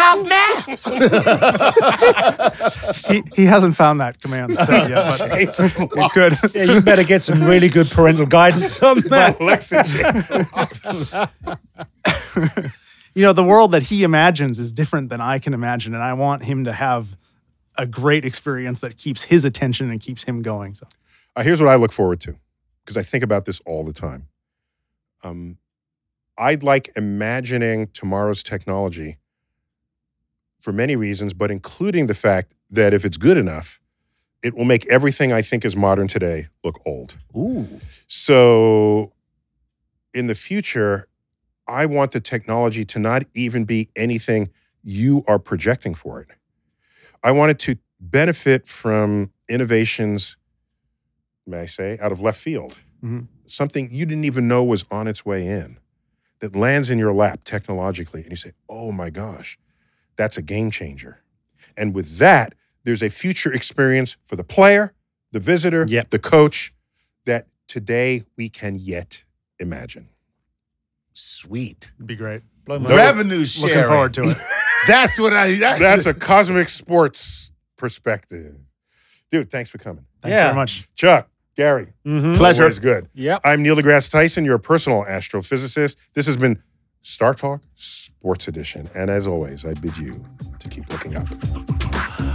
the house now. he, he hasn't found that command set yet, but it could. Yeah, you better get some really good parental guidance on that. Alexa, change the locks. You know, the world that he imagines is different than I can imagine, and I want him to have a great experience that keeps his attention and keeps him going. So, uh, here's what I look forward to, because I think about this all the time. Um, I'd like imagining tomorrow's technology for many reasons, but including the fact that if it's good enough, it will make everything I think is modern today look old. Ooh. So, in the future, I want the technology to not even be anything you are projecting for it. I want it to benefit from innovations, may I say, out of left field. Mm-hmm. Something you didn't even know was on its way in that lands in your lap technologically. And you say, oh my gosh, that's a game changer. And with that, there's a future experience for the player, the visitor, yep. the coach that today we can yet imagine. Sweet. it'd be great. No, Revenue sharing. Looking forward to it. That's what I. That, That's a cosmic sports perspective. Dude, thanks for coming. Thanks Yeah. very much. Chuck, Gary, Mm-hmm. Pleasure. always good. Yep. I'm Neil deGrasse Tyson, your personal astrophysicist. This has been Star Talk Sports Edition. And as always, I bid you to keep looking up.